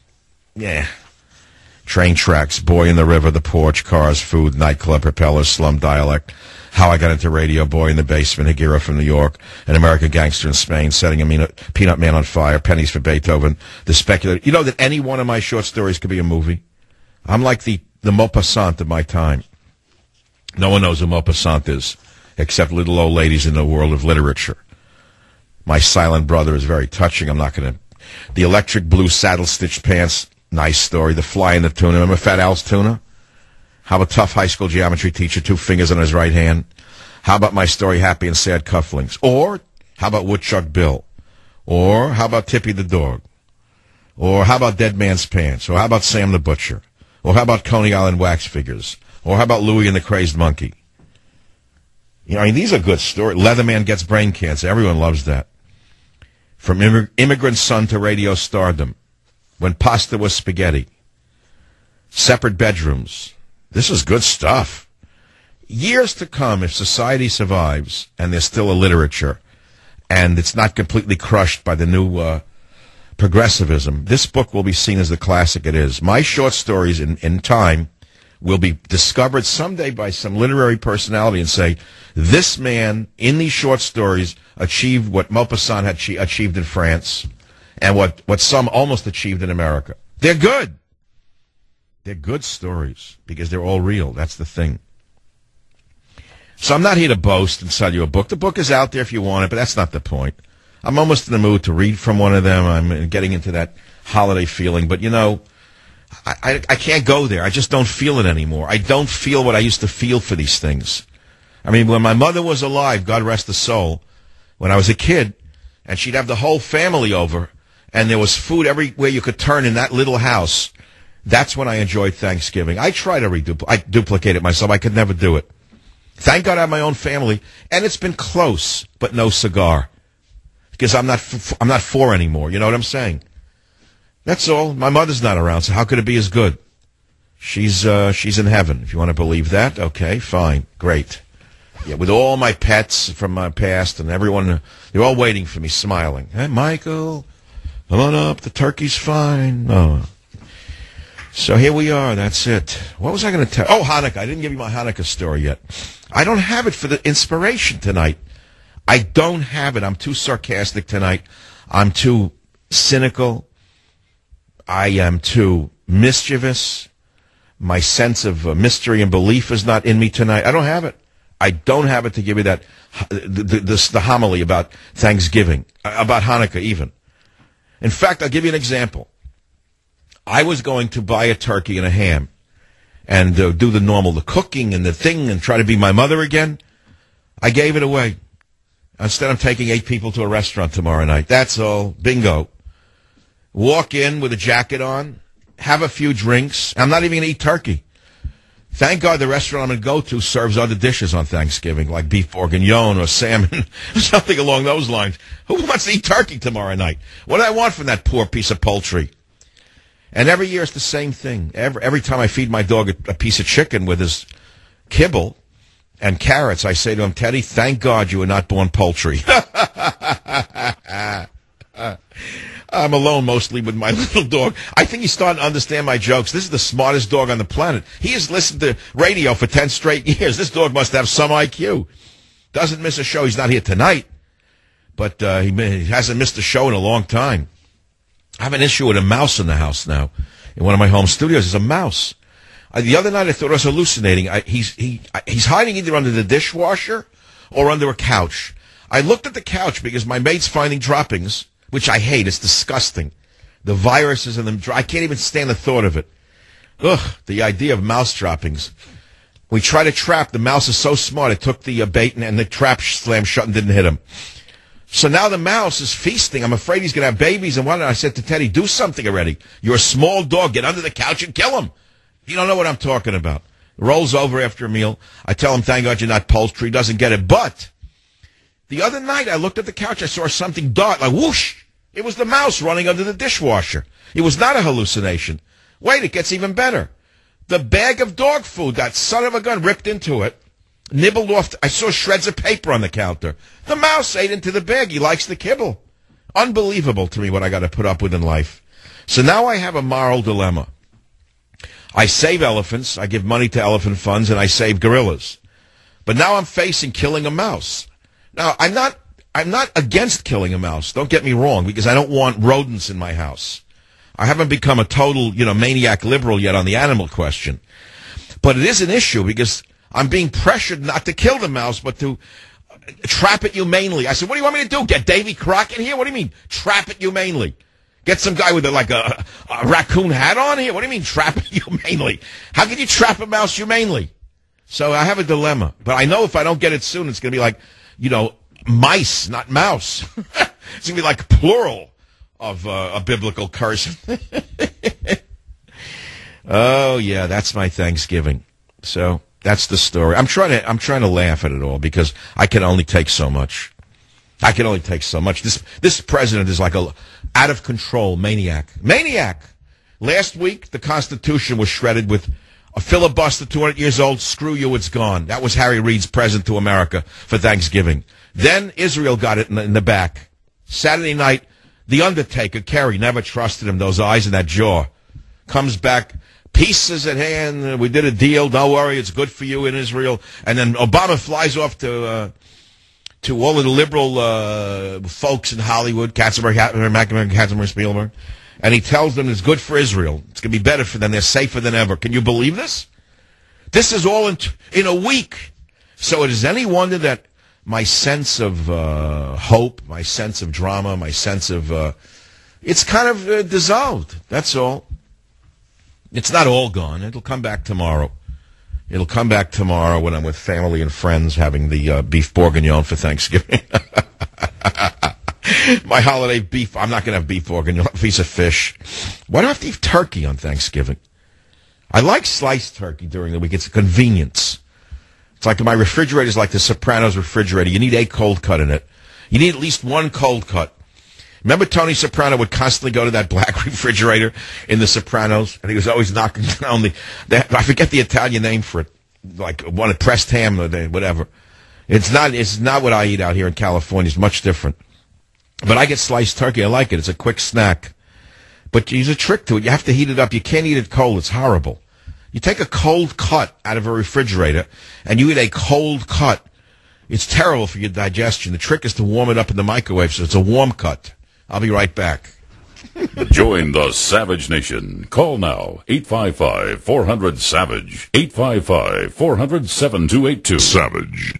Train Tracks, Boy in the River, The Porch, Cars, Food, Nightclub, Propellers, Slum Dialect, How I Got Into Radio, Boy in the Basement, Higuera from New York, An American Gangster in Spain, Setting a Peanut Man on Fire, Pennies for Beethoven, The Speculator. You know that any one of my short stories could be a movie? I'm like the Maupassant of my time. No one knows who Maupassant is, except little old ladies in the world of literature. My Silent Brother is very touching. I'm not going to... The Electric Blue Saddle-Stitched Pants, nice story. The Fly in the Tuna. Remember Fat Al's Tuna? How a tough high school geometry teacher, 2 fingers on his right hand. How about my story, Happy and Sad Cufflinks? Or, how about Woodchuck Bill? Or, how about Tippy the Dog? Or, how about Dead Man's Pants? Or, how about Sam the Butcher? Or, how about Coney Island Wax Figures? Or, how about Louie and the Crazed Monkey? You know, I mean, these are good stories. Leatherman Gets Brain Cancer. Everyone loves that. From immigrant son to radio stardom. When pasta was spaghetti. Separate bedrooms. This is good stuff. Years to come, if society survives, and there's still a literature, and it's not completely crushed by the new progressivism, this book will be seen as the classic it is. My short stories in time will be discovered someday by some literary personality and say, this man in these short stories achieved what Maupassant had achieved in France and what some almost achieved in America. They're good. They're good stories because they're all real. That's the thing. So I'm not here to boast and sell you a book. The book is out there if you want it, but that's not the point. I'm almost in the mood to read from one of them. I'm getting into that holiday feeling, but you know, I can't go there. I just don't feel it anymore. I don't feel what I used to feel for these things. I mean, when my mother was alive, God rest her soul, when I was a kid, and she'd have the whole family over, and there was food everywhere you could turn in that little house, that's when I enjoyed Thanksgiving. I try to duplicate it myself. I could never do it. Thank God I have my own family, and it's been close, but no cigar. Because I'm not 4 anymore. You know what I'm saying? That's all. My mother's not around, so how could it be as good? She's in heaven. If you want to believe that, okay, fine, great. Yeah, with all my pets from my past and everyone, they're all waiting for me, smiling. Hey, Michael, come on up. The turkey's fine. Oh. So here we are. That's it. What was I going to tell? Oh, Hanukkah. I didn't give you my Hanukkah story yet. I don't have it for the inspiration tonight. I don't have it. I'm too sarcastic tonight. I'm too cynical. I am too mischievous. My sense of mystery and belief is not in me tonight. I don't have it. I don't have it to give you that the homily about Thanksgiving, about Hanukkah even. In fact, I'll give you an example. I was going to buy a turkey and a ham and do the normal, the cooking and the thing, and try to be my mother again. I gave it away. Instead, I'm taking 8 people to a restaurant tomorrow night. That's all. Bingo. Walk in with a jacket on, have a few drinks. I'm not even going to eat turkey. Thank God the restaurant I'm going to go to serves other dishes on Thanksgiving, like beef bourguignon or salmon, something along those lines. Who wants to eat turkey tomorrow night? What do I want from that poor piece of poultry? And every year it's the same thing. Every time I feed my dog a piece of chicken with his kibble and carrots, I say to him, Teddy, thank God you were not born poultry. I'm alone mostly with my little dog. I think he's starting to understand my jokes. This is the smartest dog on the planet. He has listened to radio for 10 straight years. This dog must have some IQ. Doesn't miss a show. He's not here tonight, but he hasn't missed a show in a long time. I have an issue with a mouse in the house now. In one of my home studios, there's a mouse. The other night I thought I was hallucinating. He's hiding either under the dishwasher or under a couch. I looked at the couch because my mate's finding droppings, which I hate. It's disgusting. The viruses and them. I can't even stand the thought of it. Ugh, the idea of mouse droppings. We tried to trap. The mouse is so smart. It took the bait and the trap slammed shut and didn't hit him. So now the mouse is feasting. I'm afraid he's going to have babies. And I said to Teddy, do something already. You're a small dog. Get under the couch and kill him. You don't know what I'm talking about. Rolls over after a meal. I tell him, thank God you're not poultry. He doesn't get it. But the other night I looked at the couch. I saw something dart, like whoosh. It was the mouse running under the dishwasher. It was not a hallucination. Wait, it gets even better. The bag of dog food, that son of a gun ripped into it, nibbled off. I saw shreds of paper on the counter. The mouse ate into the bag. He likes the kibble. Unbelievable to me what I got to put up with in life. So now I have a moral dilemma. I save elephants, I give money to elephant funds, and I save gorillas. But now I'm facing killing a mouse. Now, I'm not against killing a mouse, don't get me wrong, because I don't want rodents in my house. I haven't become a total, maniac liberal yet on the animal question. But it is an issue because I'm being pressured not to kill the mouse, but to trap it humanely. I said, what do you want me to do? Get Davy Crockett here? What do you mean, trap it humanely? Get some guy with a raccoon hat on here? What do you mean, trap it humanely? How can you trap a mouse humanely? So I have a dilemma. But I know if I don't get it soon, it's going to be like, mice, not mouse. It's going to be like plural of a biblical curse. Oh, yeah, that's my Thanksgiving. So that's the story. I'm trying to laugh at it all because I can only take so much. This president is like a out of control maniac. Last week, the Constitution was shredded with a filibuster 200 years old. Screw you, it's gone. That was Harry Reid's present to America for Thanksgiving. Then Israel got it in the back. Saturday night, The Undertaker, Kerry, never trusted him, those eyes and that jaw. Comes back, pieces at hand, we did a deal, don't worry, it's good for you in Israel. And then Obama flies off to all of the liberal folks in Hollywood, Katzenberg, Spielberg, and he tells them it's good for Israel. It's going to be better for them. They're safer than ever. Can you believe this? This is all in a week. So it is any wonder that my sense of hope, my sense of drama, my sense of it's kind of dissolved. That's all. It's not all gone. It'll come back tomorrow. It'll come back tomorrow when I'm with family and friends having the beef bourguignon for Thanksgiving. My holiday beef. I'm not going to have beef bourguignon. A piece of fish. Why do I have to eat turkey on Thanksgiving? I like sliced turkey during the week. It's a convenience. It's like my refrigerator is like the Sopranos refrigerator. You need a cold cut in it. You need at least one cold cut. Remember Tony Soprano would constantly go to that black refrigerator in The Sopranos, and he was always knocking down I forget the Italian name for it, like one pressed ham or whatever. It's not what I eat out here in California. It's much different. But I get sliced turkey. I like it. It's a quick snack. But there's a trick to it. You have to heat it up. You can't eat it cold. It's horrible. You take a cold cut out of a refrigerator, and you eat a cold cut. It's terrible for your digestion. The trick is to warm it up in the microwave so it's a warm cut. I'll be right back. Join the Savage Nation. Call now, 855-400-SAVAGE, 855-400-7282. Savage.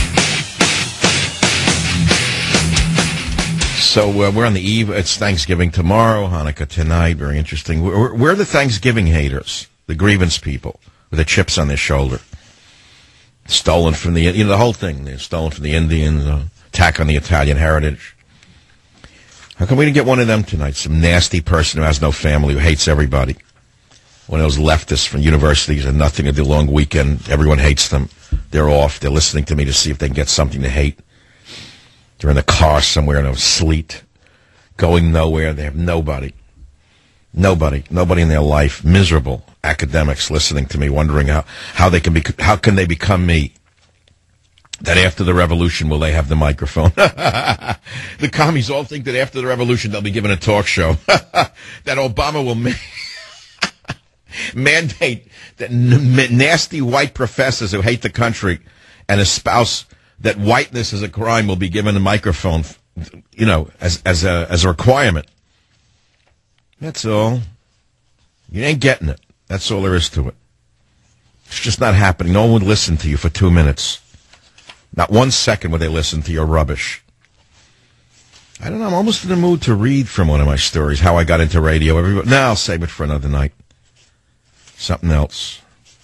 So we're on the eve. It's Thanksgiving tomorrow, Hanukkah tonight. Very interesting. We're the Thanksgiving haters, the grievance people with the chips on their shoulder. Stolen from the whole thing. They're stolen from the Indians, attack on the Italian heritage. How come we didn't get one of them tonight? Some nasty person who has no family, who hates everybody. One of those leftists from universities and nothing to do long weekend. Everyone hates them. They're off. They're listening to me to see if they can get something to hate. They're in the car somewhere in a sleet, going nowhere. They have nobody. Nobody in their life. Miserable academics listening to me, wondering how can they become me? That after the revolution, will they have the microphone? The commies all think that after the revolution, they'll be given a talk show. That Obama will mandate that nasty white professors who hate the country and espouse that whiteness is a crime will be given a microphone, as a requirement. That's all. You ain't getting it. That's all there is to it. It's just not happening. No one would listen to you for 2 minutes. Not 1 second would they listen to your rubbish. I don't know. I'm almost in the mood to read from one of my stories, how I got into radio. No, I'll save it for another night. Something else.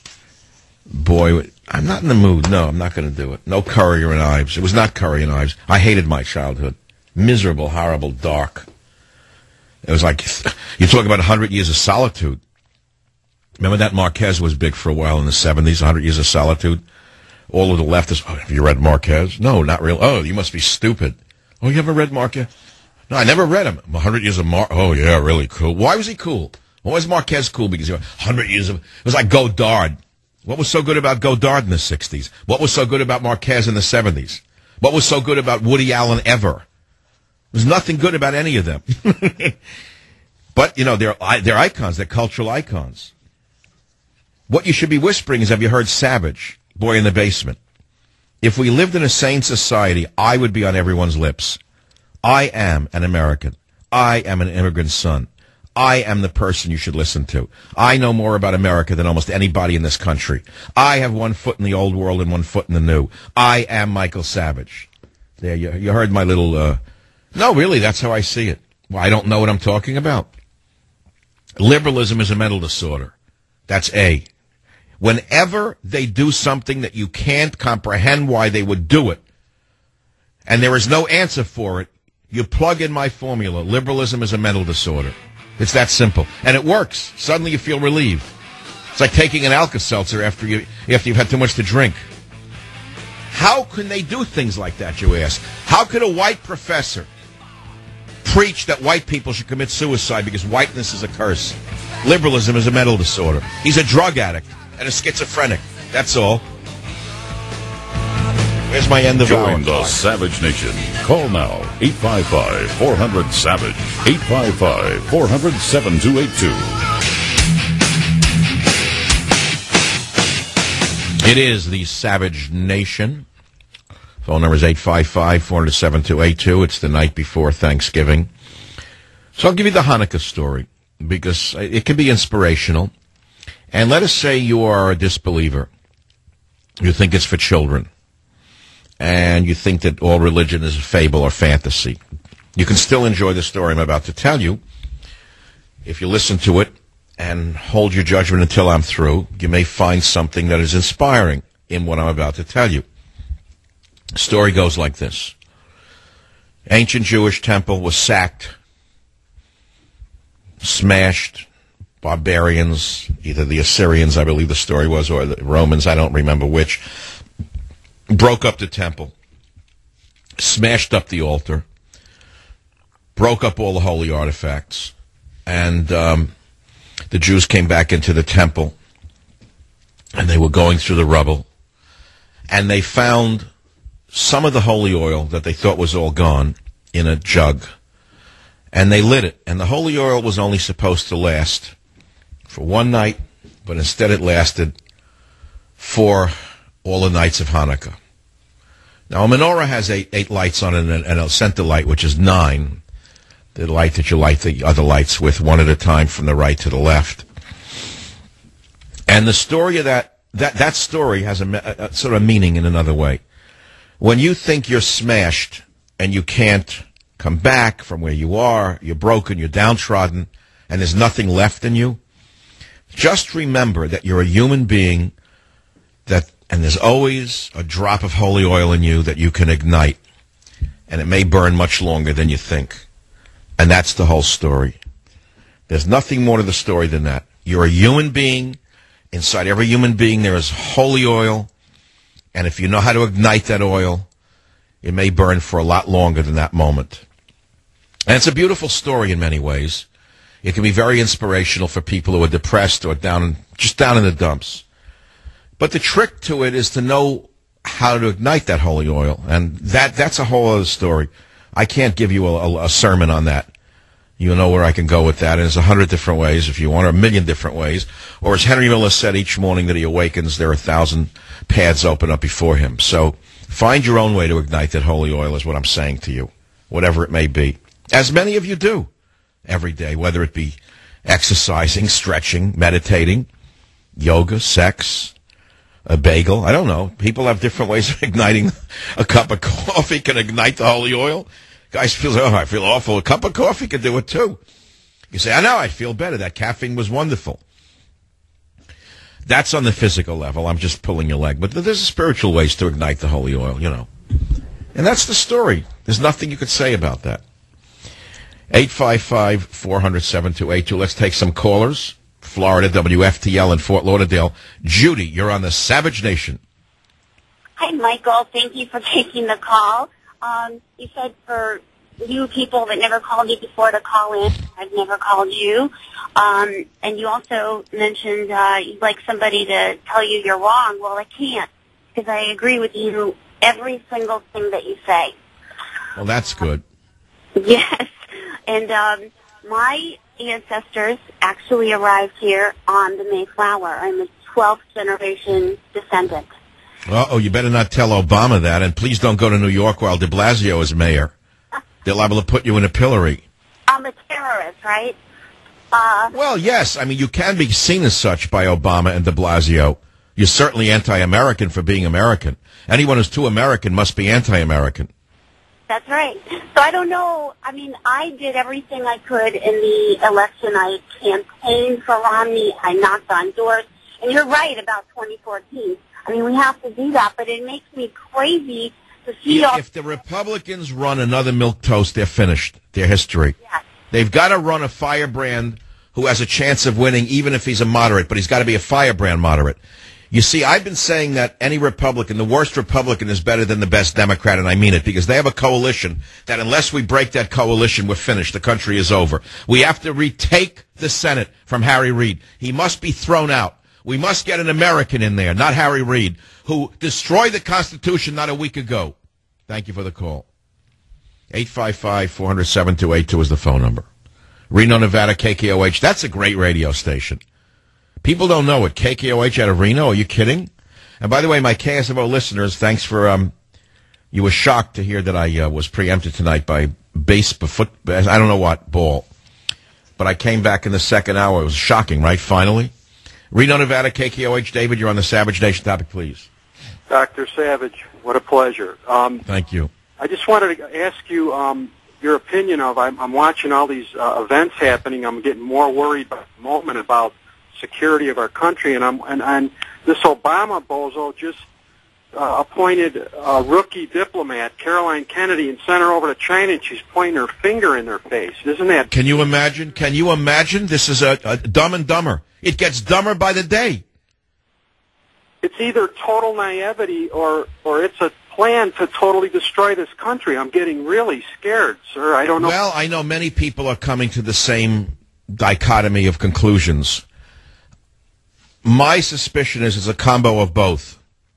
Boy, I'm not in the mood. No, I'm not going to do it. No Curry and Ives. It was not Curry and Ives. I hated my childhood. Miserable, horrible, dark. It was like, you talk about 100 Years of Solitude. Remember that Marquez was big for a while in the 70s, 100 Years of Solitude? All of the leftists, have you read Marquez? No, not really. Oh, you must be stupid. Oh, you haven't read Marquez? No, I never read him. 100 Years of Oh, yeah, really cool. Why was he cool? Why was Marquez cool? Because he was 100 years of... It was like Godard. What was so good about Godard in the 60s? What was so good about Marquez in the 70s? What was so good about Woody Allen ever? There was nothing good about any of them. But, they're icons. They're cultural icons. What you should be whispering is, have you heard Savage, Boy in the Basement? If we lived in a sane society, I would be on everyone's lips. I am an American. I am an immigrant son. I am the person you should listen to. I know more about America than almost anybody in this country. I have 1 foot in the old world and 1 foot in the new. I am Michael Savage. There, you heard my little... No, really, that's how I see it. Well, I don't know what I'm talking about. Liberalism is a mental disorder. That's A. Whenever they do something that you can't comprehend why they would do it, and there is no answer for it, you plug in my formula. Liberalism is a mental disorder. It's that simple. And it works. Suddenly you feel relieved. It's like taking an Alka-Seltzer after you've had too much to drink. How can they do things like that, you ask? How could a white professor preach that white people should commit suicide because whiteness is a curse? Liberalism is a mental disorder. He's a drug addict and a schizophrenic. That's all. Where's my end of Join the Savage Nation. Call now, 855-400-SAVAGE, 855-400-7282. It is the Savage Nation. Phone number is 855-400-7282. It's the night before Thanksgiving. So I'll give you the Hanukkah story because it can be inspirational. And let us say you are a disbeliever. You think it's for children. And you think that all religion is a fable or fantasy. You can still enjoy the story I'm about to tell you. If you listen to it and hold your judgment until I'm through, you may find something that is inspiring in what I'm about to tell you. The story goes like this. Ancient Jewish temple was sacked, smashed, barbarians, either the Assyrians, I believe the story was, or the Romans, I don't remember which, broke up the temple, smashed up the altar, broke up all the holy artifacts, and the Jews came back into the temple, and they were going through the rubble, and they found some of the holy oil that they thought was all gone in a jug, and they lit it, and the holy oil was only supposed to last for 1 night, but instead it lasted for all the nights of Hanukkah. Now, a menorah has eight lights on it and a center light, which is 9. the light that you light the other lights with, one at a time from the right to the left. And the story of that story has a sort of meaning in another way. When you think you're smashed and you can't come back from where you are, you're broken, you're downtrodden, and there's nothing left in you, just remember that you're a human being, and there's always a drop of holy oil in you that you can ignite, and it may burn much longer than you think. And that's the whole story. There's nothing more to the story than that. You're a human being. Inside every human being there is holy oil, and if you know how to ignite that oil, it may burn for a lot longer than that moment. And it's a beautiful story in many ways. It can be very inspirational for people who are depressed or just down in the dumps. But the trick to it is to know how to ignite that holy oil, and that's a whole other story. I can't give you a sermon on that. You know where I can go with that, and there's 100 different ways if you want, or 1,000,000 different ways. Or as Henry Miller said, each morning that he awakens, there are 1,000 paths open up before him. So find your own way to ignite that holy oil is what I'm saying to you, whatever it may be. As many of you do every day, whether it be exercising, stretching, meditating, yoga, sex, a bagel. I don't know. People have different ways of igniting. A cup of coffee can ignite the holy oil. Guys feel, I feel awful. A cup of coffee can do it too. You say, I know, I feel better. That caffeine was wonderful. That's on the physical level. I'm just pulling your leg. But there's spiritual ways to ignite the holy oil, you know. And that's the story. There's nothing you could say about that. 855-400-7282. Let's take some callers. Florida, WFTL in Fort Lauderdale. Judy, you're on the Savage Nation. Hi, Michael. Thank you for taking the call. You said for you people that never called me before to call in, I've never called you. And you also mentioned you'd like somebody to tell you you're wrong. Well, I can't, because I agree with you every single thing that you say. Well, that's good. Yes. And my ancestors actually arrived here on the Mayflower. I'm a 12th generation descendant. Uh-oh, you better not tell Obama that, and please don't go to New York while de Blasio is mayor. They're liable to put you in a pillory. I'm a terrorist, right? Well, yes. I mean, you can be seen as such by Obama and de Blasio. You're certainly anti-American for being American. Anyone who's too American must be anti-American. That's right. So I don't know. I mean, I did everything I could in the election. I campaigned for Romney. I knocked on doors. And you're right about 2014. I mean, we have to do that, but it makes me crazy to see all... If the Republicans run another milquetoast, they're finished. Their history. Yes. They've got to run a firebrand who has a chance of winning, even if he's a moderate, but he's got to be a firebrand moderate. You see, I've been saying that any Republican, the worst Republican, is better than the best Democrat, and I mean it, because they have a coalition that unless we break that coalition, we're finished. The country is over. We have to retake the Senate from Harry Reid. He must be thrown out. We must get an American in there, not Harry Reid, who destroyed the Constitution not a week ago. Thank you for the call. 855-400-7282 is the phone number. Reno, Nevada, KKOH. That's a great radio station. People don't know it. KKOH out of Reno. Are you kidding? And by the way, my KSFO listeners, thanks for, you were shocked to hear that I was preempted tonight by I don't know what, ball. But I came back in the second hour. It was shocking, right? Finally. Reno, Nevada, KKOH. David, you're on the Savage Nation topic, please. Dr. Savage, what a pleasure. Thank you. I just wanted to ask you your opinion of, I'm watching all these events happening. I'm getting more worried by the moment about security of our country, and this Obama bozo just appointed a rookie diplomat, Caroline Kennedy, and sent her over to China, and she's pointing her finger in their face. Isn't that... Can you imagine? Can you imagine? This is a Dumb and Dumber. It gets dumber by the day. It's either total naivety or it's a plan to totally destroy this country. I'm getting really scared, sir. I don't know. Well, I know many people are coming to the same dichotomy of conclusions. My suspicion is it's a combo of both.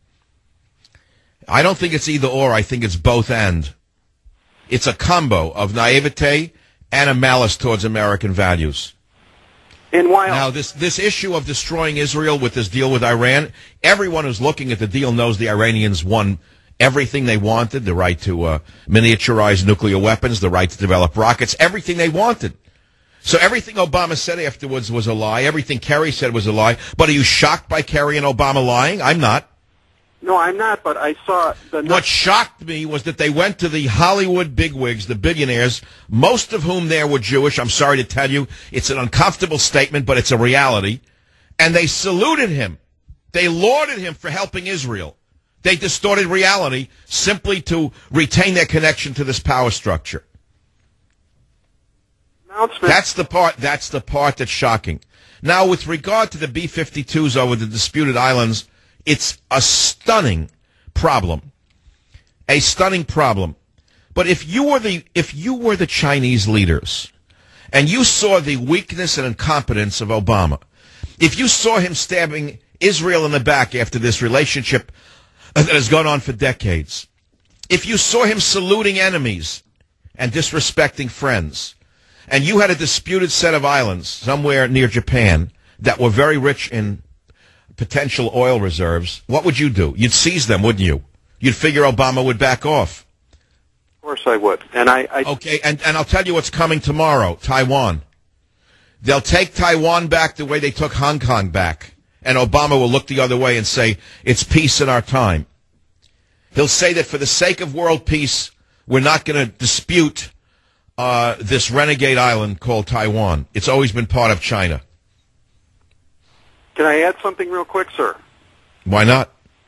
I don't think it's either or. I think it's both and. It's a combo of naivete and a malice towards American values. And while now, this issue of destroying Israel with this deal with Iran, everyone who's looking at the deal knows the Iranians won everything they wanted, the right to miniaturize nuclear weapons, the right to develop rockets, everything they wanted. So everything Obama said afterwards was a lie. Everything Kerry said was a lie. But are you shocked by Kerry and Obama lying? I'm not. No, I'm not, but I saw... What shocked me was that they went to the Hollywood bigwigs, the billionaires, most of whom there were Jewish. I'm sorry to tell you, it's an uncomfortable statement, but it's a reality. And they saluted him. They lauded him for helping Israel. They distorted reality simply to retain their connection to this power structure. That's the part that's shocking. Now, with regard to the B-52s over the disputed islands, it's a stunning problem. A stunning problem. But if you were the Chinese leaders and you saw the weakness and incompetence of Obama, if you saw him stabbing Israel in the back after this relationship that has gone on for decades, if you saw him saluting enemies and disrespecting friends, and you had a disputed set of islands somewhere near Japan that were very rich in potential oil reserves, what would you do? You'd seize them, wouldn't you? You'd figure Obama would back off. Of course I would. And Okay, and I'll tell you what's coming tomorrow, Taiwan. They'll take Taiwan back the way they took Hong Kong back, and Obama will look the other way and say, it's peace in our time. He'll say that for the sake of world peace, we're not going to dispute this renegade island called Taiwan. It's always been part of China. Can I add something real quick, sir? Why not?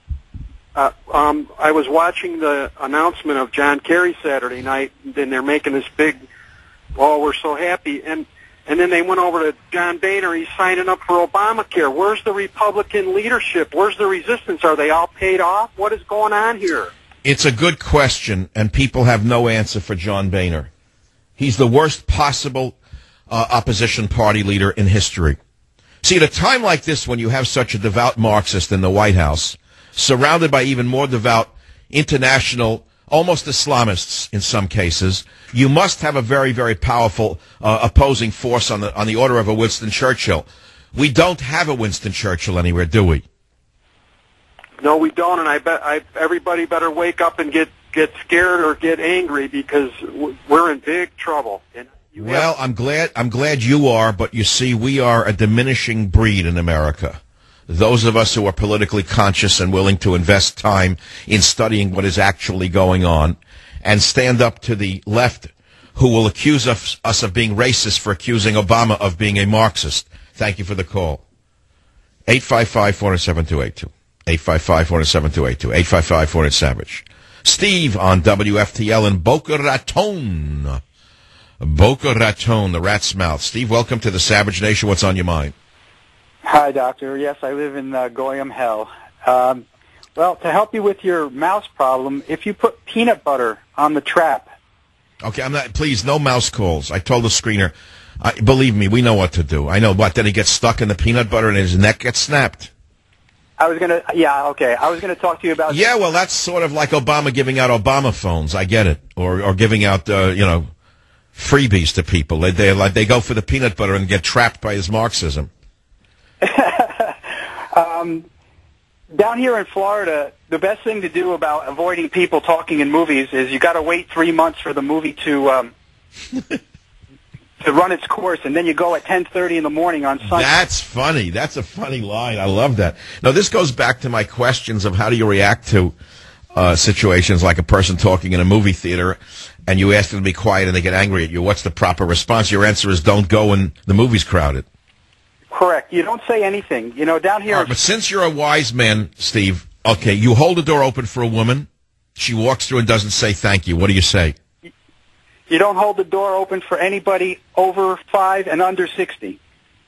I was watching the announcement of John Kerry Saturday night, and they're making this big, oh, we're so happy. And then they went over to John Boehner. He's signing up for Obamacare. Where's the Republican leadership? Where's the resistance? Are they all paid off? What is going on here? It's a good question, and people have no answer for John Boehner. He's the worst possible opposition party leader in history. See, at a time like this, when you have such a devout Marxist in the White House, surrounded by even more devout international, almost Islamists in some cases, you must have a very, very powerful opposing force on the order of a Winston Churchill. We don't have a Winston Churchill anywhere, do we? No, we don't, and I bet everybody better wake up and get scared or get angry, because we're in big trouble. And well, I'm glad you are, but you see, we are a diminishing breed in America. Those of us who are politically conscious and willing to invest time in studying what is actually going on and stand up to the left, who will accuse us of being racist for accusing Obama of being a Marxist. Thank you for the call. 855-407-282. 855-407-282. 855-400-SAVAGE. Steve on WFTL in Boca Raton. Boca Raton, the rat's mouth. Steve, welcome to the Savage Nation. What's on your mind? Hi, Doctor. Yes, I live in Goyam Hell. Well, to help you with your mouse problem, if you put peanut butter on the trap. Okay, please, no mouse calls. I told the screener, believe me, we know what to do. I know what, then he gets stuck in the peanut butter and his neck gets snapped. I was going to talk to you about... Yeah, well, that's sort of like Obama giving out Obama phones. I get it. Or giving out, freebies to people. They go for the peanut butter and get trapped by his Marxism. Down here in Florida, the best thing to do about avoiding people talking in movies is you got to wait 3 months for the movie to run its course, and then you go at 10:30 in the morning on Sunday. That's funny. That's a funny line. I love that. Now, this goes back to my questions of how do you react to situations like a person talking in a movie theater, and you ask them to be quiet and they get angry at you. What's the proper response? Your answer is don't go when the movie's crowded. Correct. You don't say anything. Down here... Right, but since you're a wise man, Steve, okay, you hold the door open for a woman. She walks through and doesn't say thank you. What do you say? You don't hold the door open for anybody over 5 and under 60.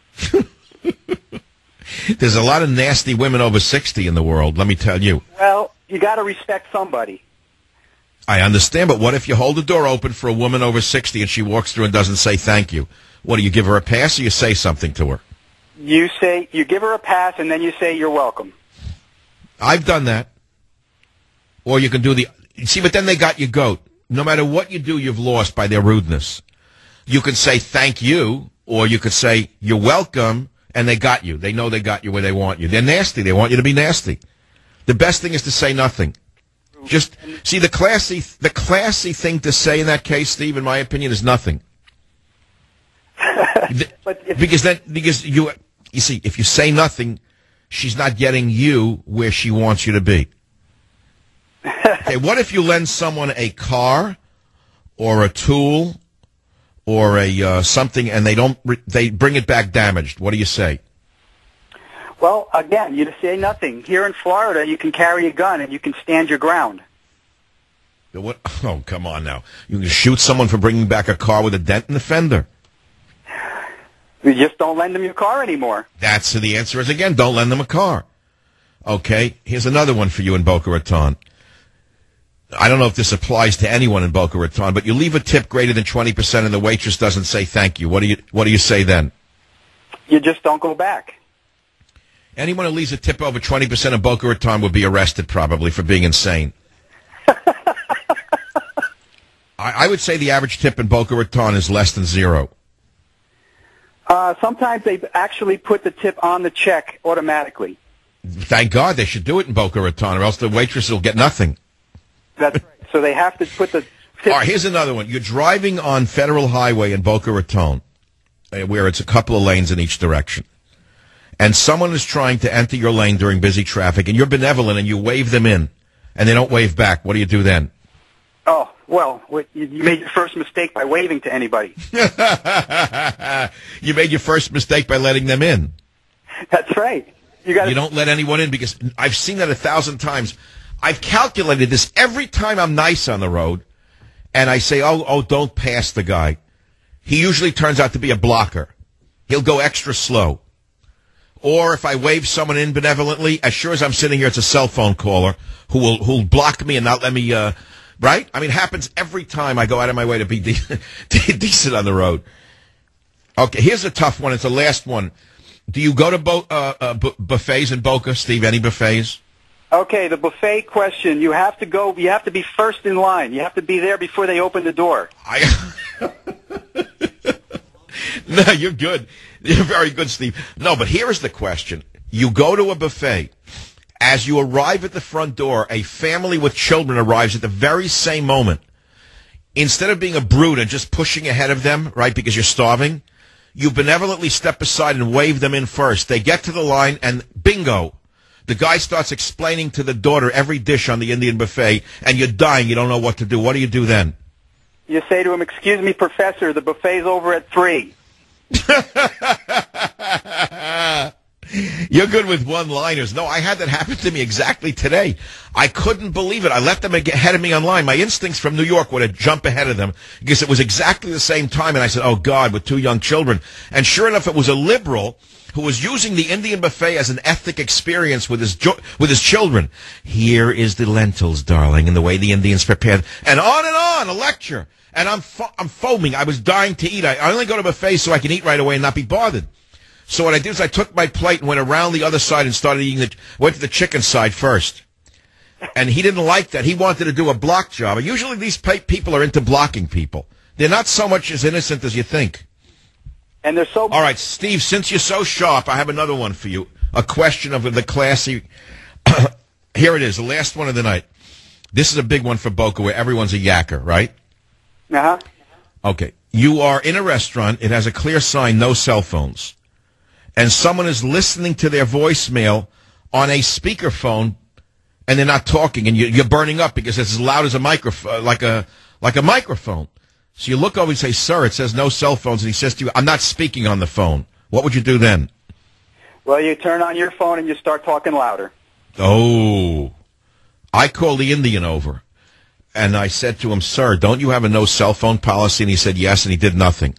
There's a lot of nasty women over 60 in the world, let me tell you. Well, you got to respect somebody. I understand, but what if you hold the door open for a woman over 60 and she walks through and doesn't say thank you? What, do you give her a pass or you say something to her? You give her a pass and then you say you're welcome. I've done that. Or you can do but then they got your goat. No matter what you do, you've lost by their rudeness. You can say thank you, or you could say you're welcome, and they got you. They know they got you where they want you. They're nasty. They want you to be nasty. The best thing is to say nothing. Just see the classy thing to say in that case, Steve, in my opinion, is nothing. because you see, if you say nothing, she's not getting you where she wants you to be. Okay, what if you lend someone a car or a tool or a something, and they bring it back damaged? What do you say? Well, again, you say nothing. Here in Florida, you can carry a gun and you can stand your ground. What? Oh, come on now. You can shoot someone for bringing back a car with a dent in the fender. You just don't lend them your car anymore. That's the answer is, again, don't lend them a car. Okay, here's another one for you in Boca Raton. I don't know if this applies to anyone in Boca Raton, but you leave a tip greater than 20% and the waitress doesn't say thank you. What do you say then? You just don't go back. Anyone who leaves a tip over 20% in Boca Raton will be arrested probably for being insane. I would say the average tip in Boca Raton is less than 0. Sometimes they actually put the tip on the check automatically. Thank God they should do it in Boca Raton, or else the waitress will get nothing. That's right. So they have to put the tip. All right, here's another one. You're driving on Federal Highway in Boca Raton, where it's a couple of lanes in each direction. And someone is trying to enter your lane during busy traffic, and you're benevolent and you wave them in, and they don't wave back. What do you do then? Oh, well, you made your first mistake by waving to anybody. You made your first mistake by letting them in. That's right. You don't let anyone in, because I've seen that 1,000 times. I've calculated this every time I'm nice on the road, and I say, oh, don't pass the guy. He usually turns out to be a blocker. He'll go extra slow. Or if I wave someone in benevolently, as sure as I'm sitting here, it's a cell phone caller who'll block me and not let me, right? I mean, it happens every time I go out of my way to be decent on the road. Okay, here's a tough one. It's the last one. Do you go to buffets in Boca, Steve? Any buffets? Okay, the buffet question. You have to be first in line. You have to be there before they open the door. No, you're good. You're very good, Steve. No, but here is the question. You go to a buffet. As you arrive at the front door, a family with children arrives at the very same moment. Instead of being a brute and just pushing ahead of them, right, because you're starving, you benevolently step aside and wave them in first. They get to the line, and bingo. The guy starts explaining to the daughter every dish on the Indian buffet, and you're dying. You don't know what to do. What do you do then? You say to him, "Excuse me, Professor, the buffet's over at 3. You're good with one-liners. No, I had that happen to me exactly today. I couldn't believe it. I let them get ahead of me online. My instincts from New York were to jump ahead of them because it was exactly the same time. And I said, oh, God, with 2 young children. And sure enough, it was a liberal who was using the Indian buffet as an ethnic experience with his children. Here is the lentils, darling, and the way the Indians prepared. And on, a lecture. And I'm foaming. I was dying to eat. I only go to buffets so I can eat right away and not be bothered. So what I did is I took my plate and went around the other side and started eating went to the chicken side first. And he didn't like that. He wanted to do a block job. And usually these people are into blocking people. They're not so much as innocent as you think. And they're so... All right, Steve, since you're so sharp, I have another one for you. A question of the classy... Here it is, the last one of the night. This is a big one for Boca where everyone's a yacker, right? Uh-huh. Okay. You are in a restaurant. It has a clear sign, no cell phones. And someone is listening to their voicemail on a speakerphone, and they're not talking, and you're burning up because it's as loud as a microphone, like a microphone. So you look over and say, "Sir, it says no cell phones," and he says to you, "I'm not speaking on the phone." What would you do then? Well, you turn on your phone and you start talking louder. Oh, I called the Indian over, and I said to him, "Sir, don't you have a no cell phone policy?" And he said yes, and he did nothing.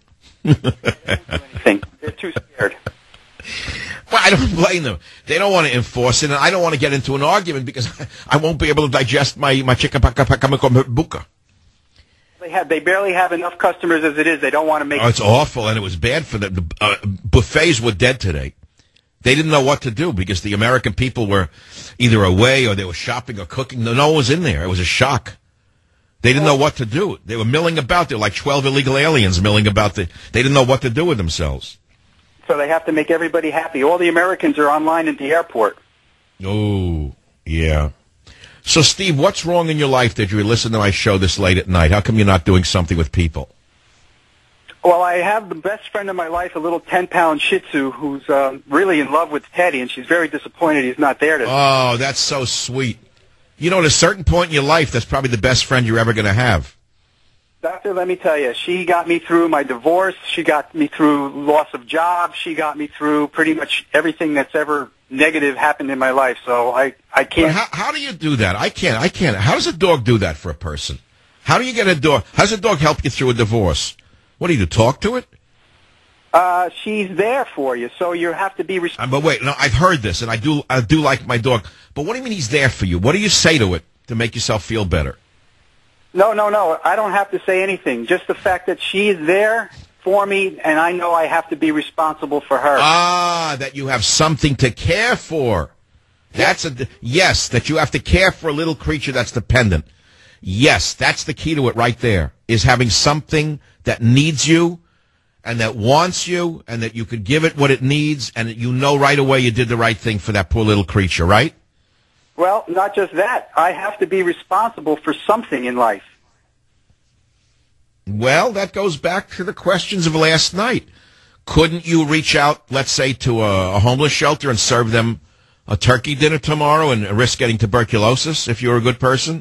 They're too scared. Well, I don't blame them. They don't want to enforce it, and I don't want to get into an argument because I won't be able to digest my chicken. They barely have enough customers as it is. They don't want to make... Oh, it's awful, and it was bad for them. The buffets were dead today. They didn't know what to do because the American people were either away or they were shopping or cooking. No one was in there. It was a shock. They didn't know what to do. They were milling about. They were like 12 illegal aliens milling about. They didn't know what to do with themselves. So they have to make everybody happy. All the Americans are online at the airport. Oh, yeah. So, Steve, what's wrong in your life that you listen to my show this late at night? How come you're not doing something with people? Well, I have the best friend of my life, a little 10-pound Shih Tzu, who's really in love with Teddy, and she's very disappointed he's not there today. Oh, that's so sweet. You know, at a certain point in your life, that's probably the best friend you're ever going to have. Doctor, let me tell you, she got me through my divorce. She got me through loss of job. She got me through pretty much everything that's ever negative happened in my life. So I can't. How do you do that? I can't. How does a dog do that for a person? How do you get a dog? How does a dog help you through a divorce? What do you do? Talk to it? She's there for you, so you have to be responsible. But wait, no, I've heard this, and I do like my dog. But what do you mean he's there for you? What do you say to it to make yourself feel better? No. I don't have to say anything. Just the fact that she's there for me, and I know I have to be responsible for her. Ah, that you have something to care for. Yes, that you have to care for a little creature that's dependent. Yes, that's the key to it right there, is having something that needs you and that wants you and that you could give it what it needs and that you know right away you did the right thing for that poor little creature, right? Well, not just that. I have to be responsible for something in life. Well, that goes back to the questions of last night. Couldn't you reach out, let's say, to a homeless shelter and serve them a turkey dinner tomorrow and risk getting tuberculosis if you were a good person?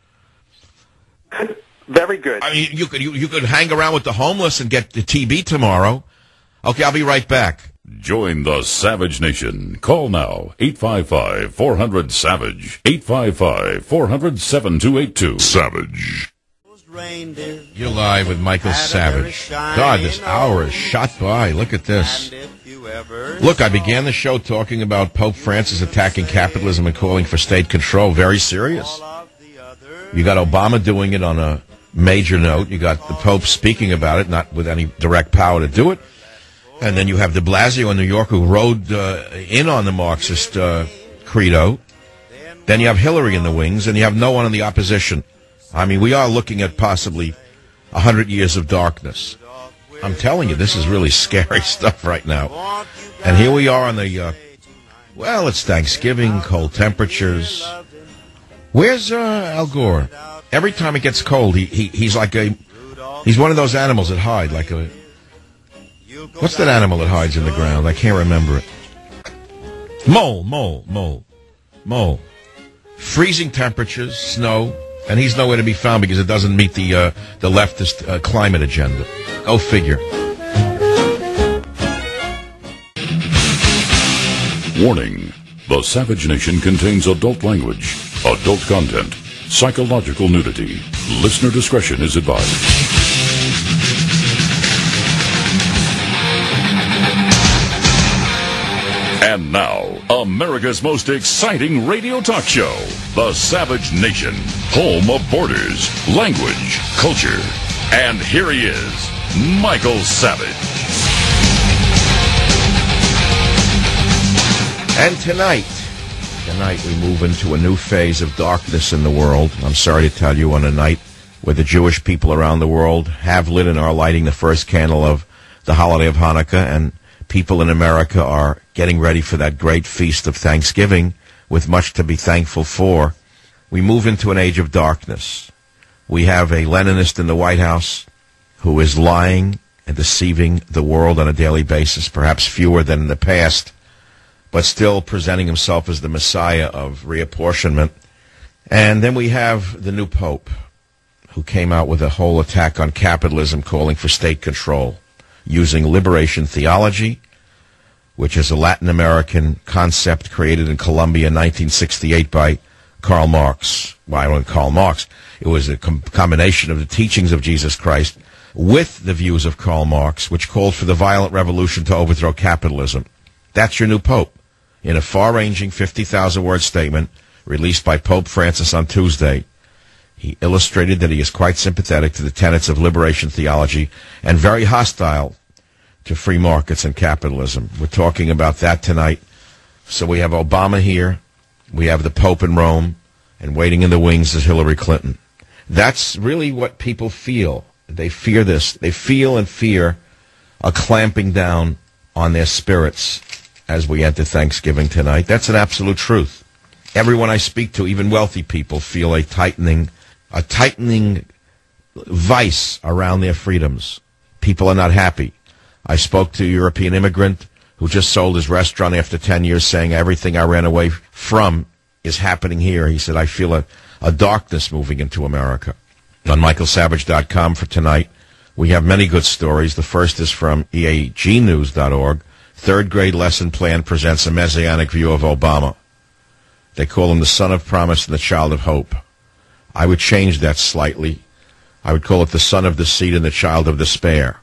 Very good. I mean, you could hang around with the homeless and get the TB tomorrow. Okay, I'll be right back. Join the Savage Nation. Call now, 855-400-SAVAGE, 855-400-7282. Savage. You're live with Michael Savage. God, this hour is shot by. Look at this. Look, I began the show talking about Pope Francis attacking capitalism and calling for state control. Very serious. You got Obama doing it on a major note. You got the Pope speaking about it, not with any direct power to do it. And then you have de Blasio in New York who rode in on the Marxist credo. Then you have Hillary in the wings, and you have no one in the opposition. I mean, we are looking at possibly 100 years of darkness. I'm telling you, this is really scary stuff right now. And here we are on the, well, it's Thanksgiving, cold temperatures. Where's Al Gore? Every time it gets cold, he's like he's one of those animals that hide, like a... What's that animal that hides in the ground? I can't remember it. Mole. Freezing temperatures, snow, and he's nowhere to be found because it doesn't meet the leftist climate agenda. Go figure. Warning. The Savage Nation contains adult language, adult content, psychological nudity. Listener discretion is advised. And now, America's most exciting radio talk show, The Savage Nation, home of borders, language, culture. And here he is, Michael Savage. And tonight we move into a new phase of darkness in the world. I'm sorry to tell you, on a night where the Jewish people around the world have lit and are lighting the first candle of the holiday of Hanukkah, and people in America are getting ready for that great feast of Thanksgiving with much to be thankful for. We move into an age of darkness. We have a Leninist in the White House who is lying and deceiving the world on a daily basis, perhaps fewer than in the past, but still presenting himself as the Messiah of reapportionment. And then we have the new Pope, who came out with a whole attack on capitalism, calling for state control, using liberation theology, which is a Latin American concept created in Colombia in 1968 by Karl Marx. Well, I don't know Karl Marx. It was a combination of the teachings of Jesus Christ with the views of Karl Marx, which called for the violent revolution to overthrow capitalism. That's your new Pope. In a far-ranging 50,000-word statement released by Pope Francis on Tuesday, he illustrated that he is quite sympathetic to the tenets of liberation theology and very hostile to free markets and capitalism. We're talking about that tonight. So we have Obama here, we have the Pope in Rome, and waiting in the wings is Hillary Clinton. That's really what people feel. They fear this. They feel and fear a clamping down on their spirits as we enter Thanksgiving tonight. That's an absolute truth. Everyone I speak to, even wealthy people, feel a tightening vice around their freedoms. People are not happy. I spoke to a European immigrant who just sold his restaurant after 10 years, saying everything I ran away from is happening here. He said, I feel a darkness moving into America. On michaelsavage.com for tonight, we have many good stories. The first is from eagnews.org. Third grade lesson plan presents a messianic view of Obama. They call him the son of promise and the child of hope. I would change that slightly. I would call it the son of deceit and the child of despair.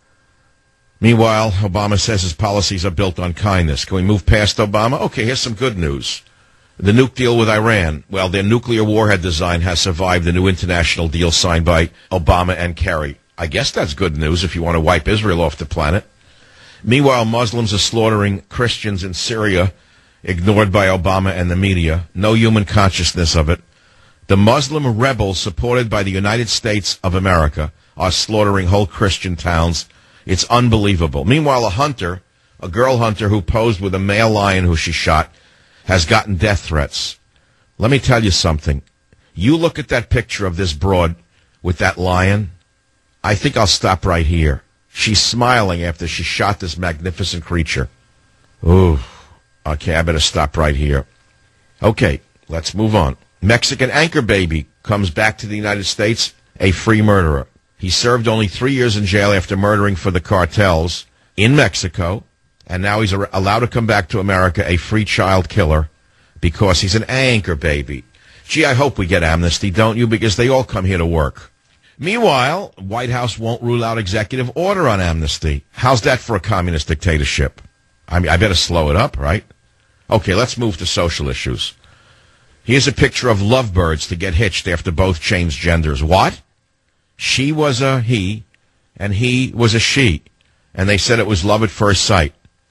Meanwhile, Obama says his policies are built on kindness. Can we move past Obama? Okay, here's some good news. The nuke deal with Iran. Well, their nuclear warhead design has survived the new international deal signed by Obama and Kerry. I guess that's good news if you want to wipe Israel off the planet. Meanwhile, Muslims are slaughtering Christians in Syria, ignored by Obama and the media. No human consciousness of it. The Muslim rebels supported by the United States of America are slaughtering whole Christian towns. It's unbelievable. Meanwhile, a girl hunter who posed with a male lion who she shot, has gotten death threats. Let me tell you something. You look at that picture of this broad with that lion, I think I'll stop right here. She's smiling after she shot this magnificent creature. Ooh, okay, I better stop right here. Okay, let's move on. Mexican anchor baby comes back to the United States, a free murderer. He served only 3 years in jail after murdering for the cartels in Mexico, and now he's allowed to come back to America, a free child killer, because he's an anchor baby. Gee, I hope we get amnesty, don't you? Because they all come here to work. Meanwhile, White House won't rule out executive order on amnesty. How's that for a communist dictatorship? I mean, I better slow it up, right? Okay, let's move to social issues. Here's a picture of lovebirds to get hitched after both changed genders. What? She was a he, and he was a she. And they said it was love at first sight.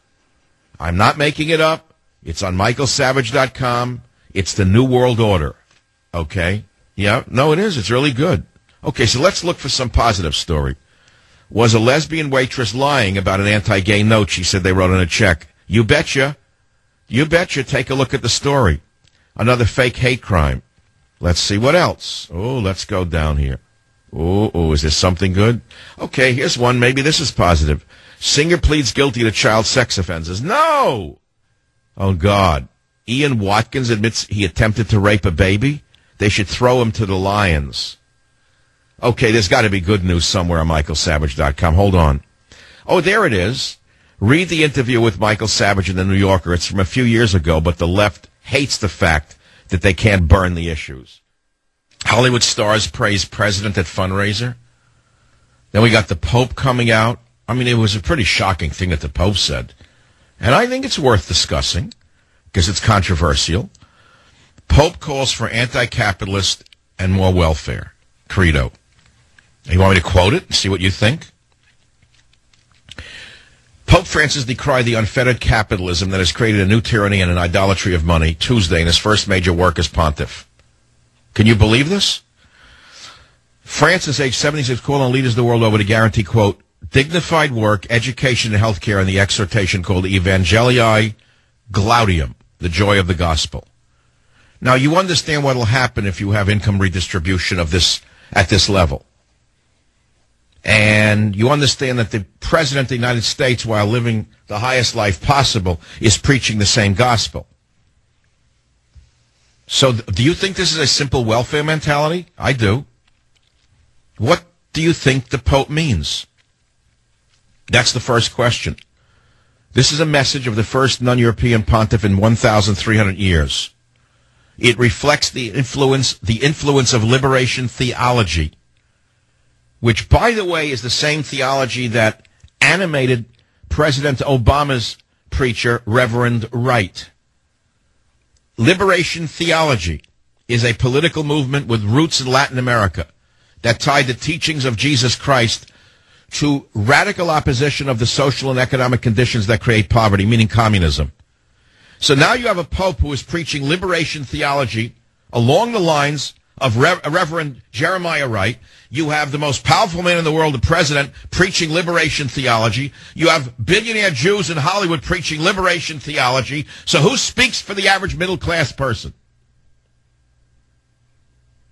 I'm not making it up. It's on michaelsavage.com. It's the New World Order. Okay? Yeah, no, it is. It's really good. Okay, so let's look for some positive story. Was a lesbian waitress lying about an anti-gay note she said they wrote on a check? You betcha. You betcha. Take a look at the story. Another fake hate crime. Let's see what else. Oh, let's go down here. Oh, is this something good? Okay, here's one. Maybe this is positive. Singer pleads guilty to child sex offenses. No! Oh, God. Ian Watkins admits he attempted to rape a baby. They should throw him to the lions. Okay, there's got to be good news somewhere on michaelsavage.com. Hold on. Oh, there it is. Read the interview with Michael Savage in the New Yorker. It's from a few years ago, but the left hates the fact that they can't burn the issues. Hollywood stars praise president at fundraiser. Then we got the Pope coming out. I mean, it was a pretty shocking thing that the Pope said. And I think it's worth discussing because it's controversial. Pope calls for anti-capitalist and more welfare. Credo. You want me to quote it and see what you think? Pope Francis decried the unfettered capitalism that has created a new tyranny and an idolatry of money Tuesday in his first major work as pontiff. Can you believe this? Francis, age 76, called on leaders the world over to guarantee, quote, dignified work, education, and health care in the exhortation called Evangelii Gaudium, the joy of the gospel. Now, you understand what will happen if you have income redistribution of this at this level. And you understand that the President of the United States, while living the highest life possible, is preaching the same gospel. So do you think this is a simple welfare mentality? I do. What do you think the Pope means? That's the first question. This is a message of the first non-European pontiff in 1,300 years. It reflects the influence of liberation theology, which, by the way, is the same theology that animated President Obama's preacher, Reverend Wright. Liberation theology is a political movement with roots in Latin America that tied the teachings of Jesus Christ to radical opposition of the social and economic conditions that create poverty, meaning communism. So now you have a pope who is preaching liberation theology along the lines of Reverend Jeremiah Wright. You have the most powerful man in the world, the president, preaching liberation theology. You have billionaire Jews in Hollywood preaching liberation theology. So who speaks for the average middle-class person?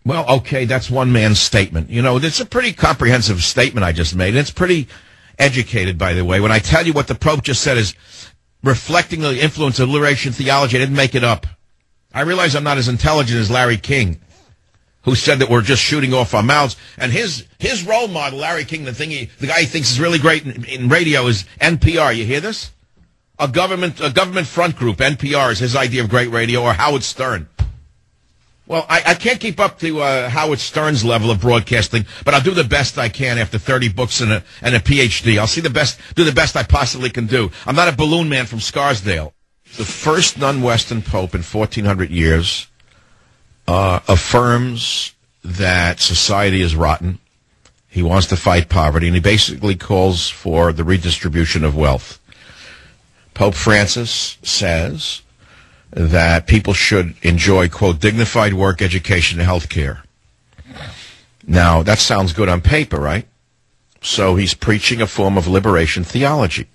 Well, okay, that's one man's statement. You know, it's a pretty comprehensive statement I just made. It's pretty educated, by the way. When I tell you what the Pope just said is reflecting the influence of liberation theology, I didn't make it up. I realize I'm not as intelligent as Larry King, who said that we're just shooting off our mouths. And his role model, Larry King, the guy he thinks is really great in radio is NPR. You hear this? A government front group, NPR, is his idea of great radio, or Howard Stern. Well, I can't keep up to Howard Stern's level of broadcasting, but I'll do the best I can after 30 books and a PhD. I'll do the best I possibly can do. I'm not a balloon man from Scarsdale. The first non-Western pope in 1,400 years affirms that society is rotten. He wants to fight poverty, and he basically calls for the redistribution of wealth. Pope Francis says that people should enjoy, quote, dignified work, education, and health care. Now, that sounds good on paper, right? So he's preaching a form of liberation theology.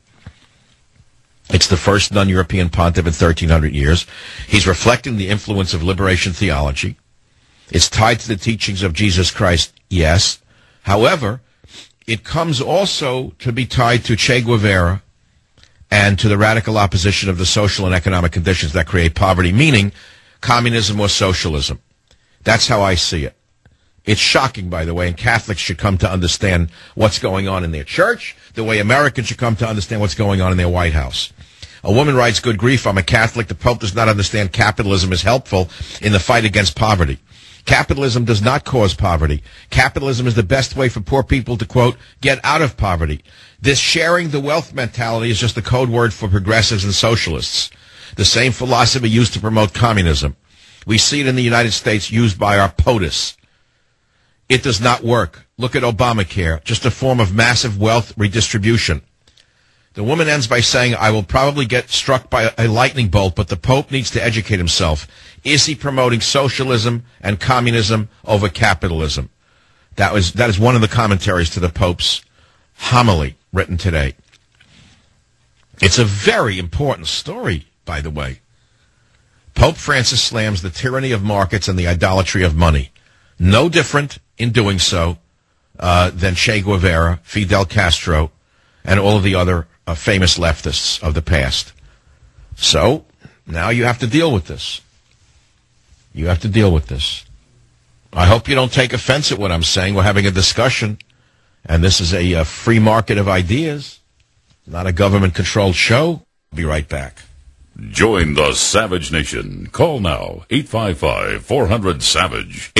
It's the first non-European pontiff in 1,300 years. He's reflecting the influence of liberation theology. It's tied to the teachings of Jesus Christ, yes. However, it comes also to be tied to Che Guevara and to the radical opposition of the social and economic conditions that create poverty, meaning communism or socialism. That's how I see it. It's shocking, by the way, and Catholics should come to understand what's going on in their church, the way Americans should come to understand what's going on in their White House. A woman writes, good grief, I'm a Catholic. The Pope does not understand capitalism is helpful in the fight against poverty. Capitalism does not cause poverty. Capitalism is the best way for poor people to, quote, get out of poverty. This sharing the wealth mentality is just a code word for progressives and socialists. The same philosophy used to promote communism. We see it in the United States used by our POTUS. It does not work. Look at Obamacare, just a form of massive wealth redistribution. The woman ends by saying, I will probably get struck by a lightning bolt, but the Pope needs to educate himself. Is he promoting socialism and communism over capitalism? That is one of the commentaries to the Pope's homily written today. It's a very important story, by the way. Pope Francis slams the tyranny of markets and the idolatry of money. No different in doing so than Che Guevara, Fidel Castro, and all of the other famous leftists of the past. So, now you have to deal with this. You have to deal with this. I hope you don't take offense at what I'm saying. We're having a discussion, and this is a free market of ideas, not a government-controlled show. I'll be right back. Join the Savage Nation. Call now, 855-400-SAVAGE,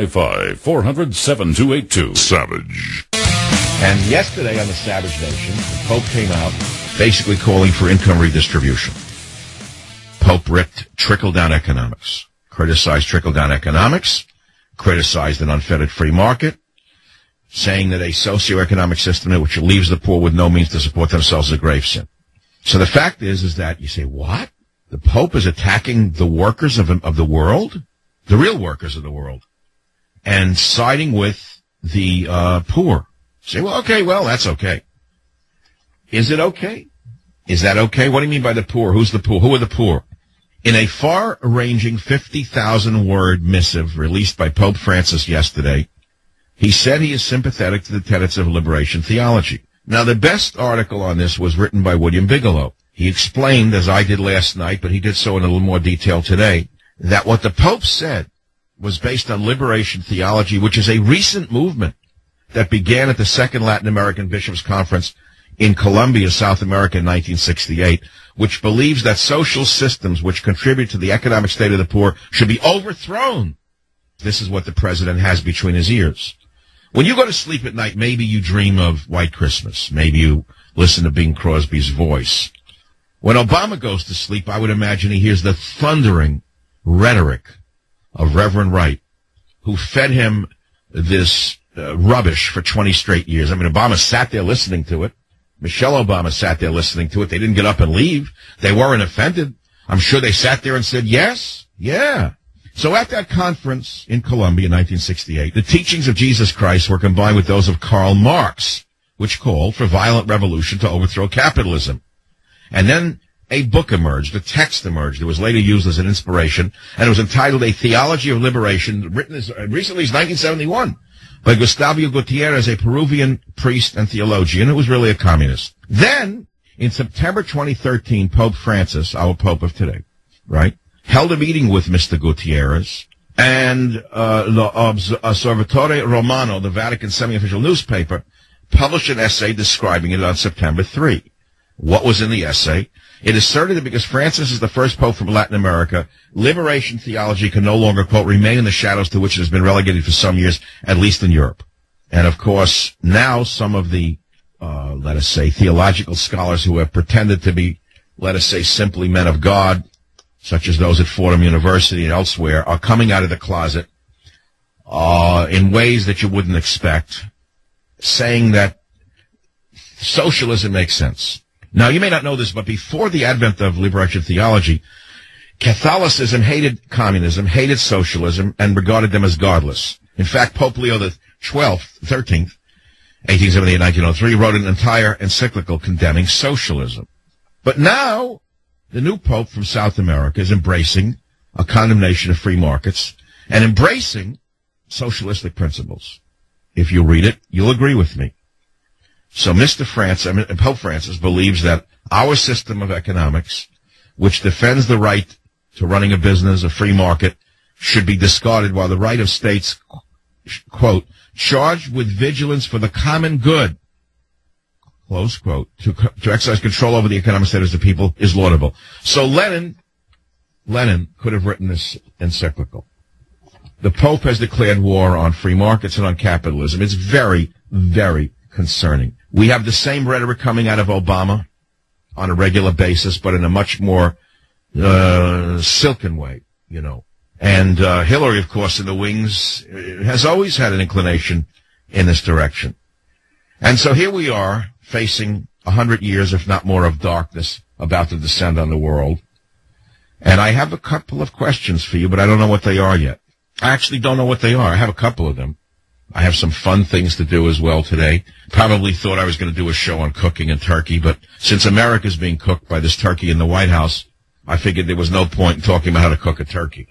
855-400-7282. Savage. And yesterday on the Savage Nation, the Pope came out basically calling for income redistribution. Pope ripped trickle-down economics, criticized trickle-down economics, criticized an unfettered free market, saying that a socioeconomic system which leaves the poor with no means to support themselves is a grave sin. So the fact is that you say, what? The Pope is attacking the workers of the world, the real workers of the world, and siding with the poor. Say, well, okay, well, that's okay. Is it okay? Is that okay? What do you mean by the poor? Who's the poor? Who are the poor? In a far-ranging 50,000-word missive released by Pope Francis yesterday, he said he is sympathetic to the tenets of liberation theology. Now, the best article on this was written by William Bigelow. He explained, as I did last night, but he did so in a little more detail today, that what the Pope said was based on liberation theology, which is a recent movement that began at the Second Latin American Bishops' Conference in Colombia, South America in 1968, which believes that social systems which contribute to the economic state of the poor should be overthrown. This is what the president has between his ears. When you go to sleep at night, maybe you dream of White Christmas. Maybe you listen to Bing Crosby's voice. When Obama goes to sleep, I would imagine he hears the thundering rhetoric of Reverend Wright, who fed him this rubbish for 20 straight years. I mean, Obama sat there listening to it. Michelle Obama sat there listening to it. They didn't get up and leave. They weren't offended. I'm sure they sat there and said, yes, yeah. So at that conference in Colombia in 1968, the teachings of Jesus Christ were combined with those of Karl Marx, which called for violent revolution to overthrow capitalism. And then a book emerged, a text emerged. It was later used as an inspiration, and it was entitled A Theology of Liberation, written as recently as 1971 by Gustavo Gutierrez, a Peruvian priest and theologian who was really a communist. Then, in September 2013, Pope Francis, our Pope of today, right, held a meeting with Mr. Gutierrez, and the Osservatore Romano, the Vatican semi-official newspaper, published an essay describing it on September 3. What was in the essay? It asserted that because Francis is the first pope from Latin America, liberation theology can no longer, quote, remain in the shadows to which it has been relegated for some years, at least in Europe. And, of course, now some of the, let us say, theological scholars who have pretended to be, let us say, simply men of God, such as those at Fordham University and elsewhere, are coming out of the closet in ways that you wouldn't expect, saying that socialism makes sense. Now, you may not know this, but before the advent of liberation theology, Catholicism hated communism, hated socialism, and regarded them as godless. In fact, Pope Leo the 13th, 1878-1903, wrote an entire encyclical condemning socialism. But now, the new Pope from South America is embracing a condemnation of free markets and embracing socialistic principles. If you read it, you'll agree with me. So Pope Francis believes that our system of economics, which defends the right to running a business, a free market, should be discarded while the right of states, quote, charged with vigilance for the common good, close quote, to exercise control over the economic status of the people is laudable. So Lenin could have written this encyclical. The Pope has declared war on free markets and on capitalism. It's very, very concerning. We have the same rhetoric coming out of Obama on a regular basis, but in a much more silken way, you know. And Hillary, of course, in the wings, has always had an inclination in this direction. And so here we are, facing 100 years, if not more, of darkness about to descend on the world. And I have a couple of questions for you, but I don't know what they are yet. I actually don't know what they are. I have a couple of them. I have some fun things to do as well today. Probably thought I was going to do a show on cooking and turkey, but since America's being cooked by this turkey in the White House, I figured there was no point in talking about how to cook a turkey.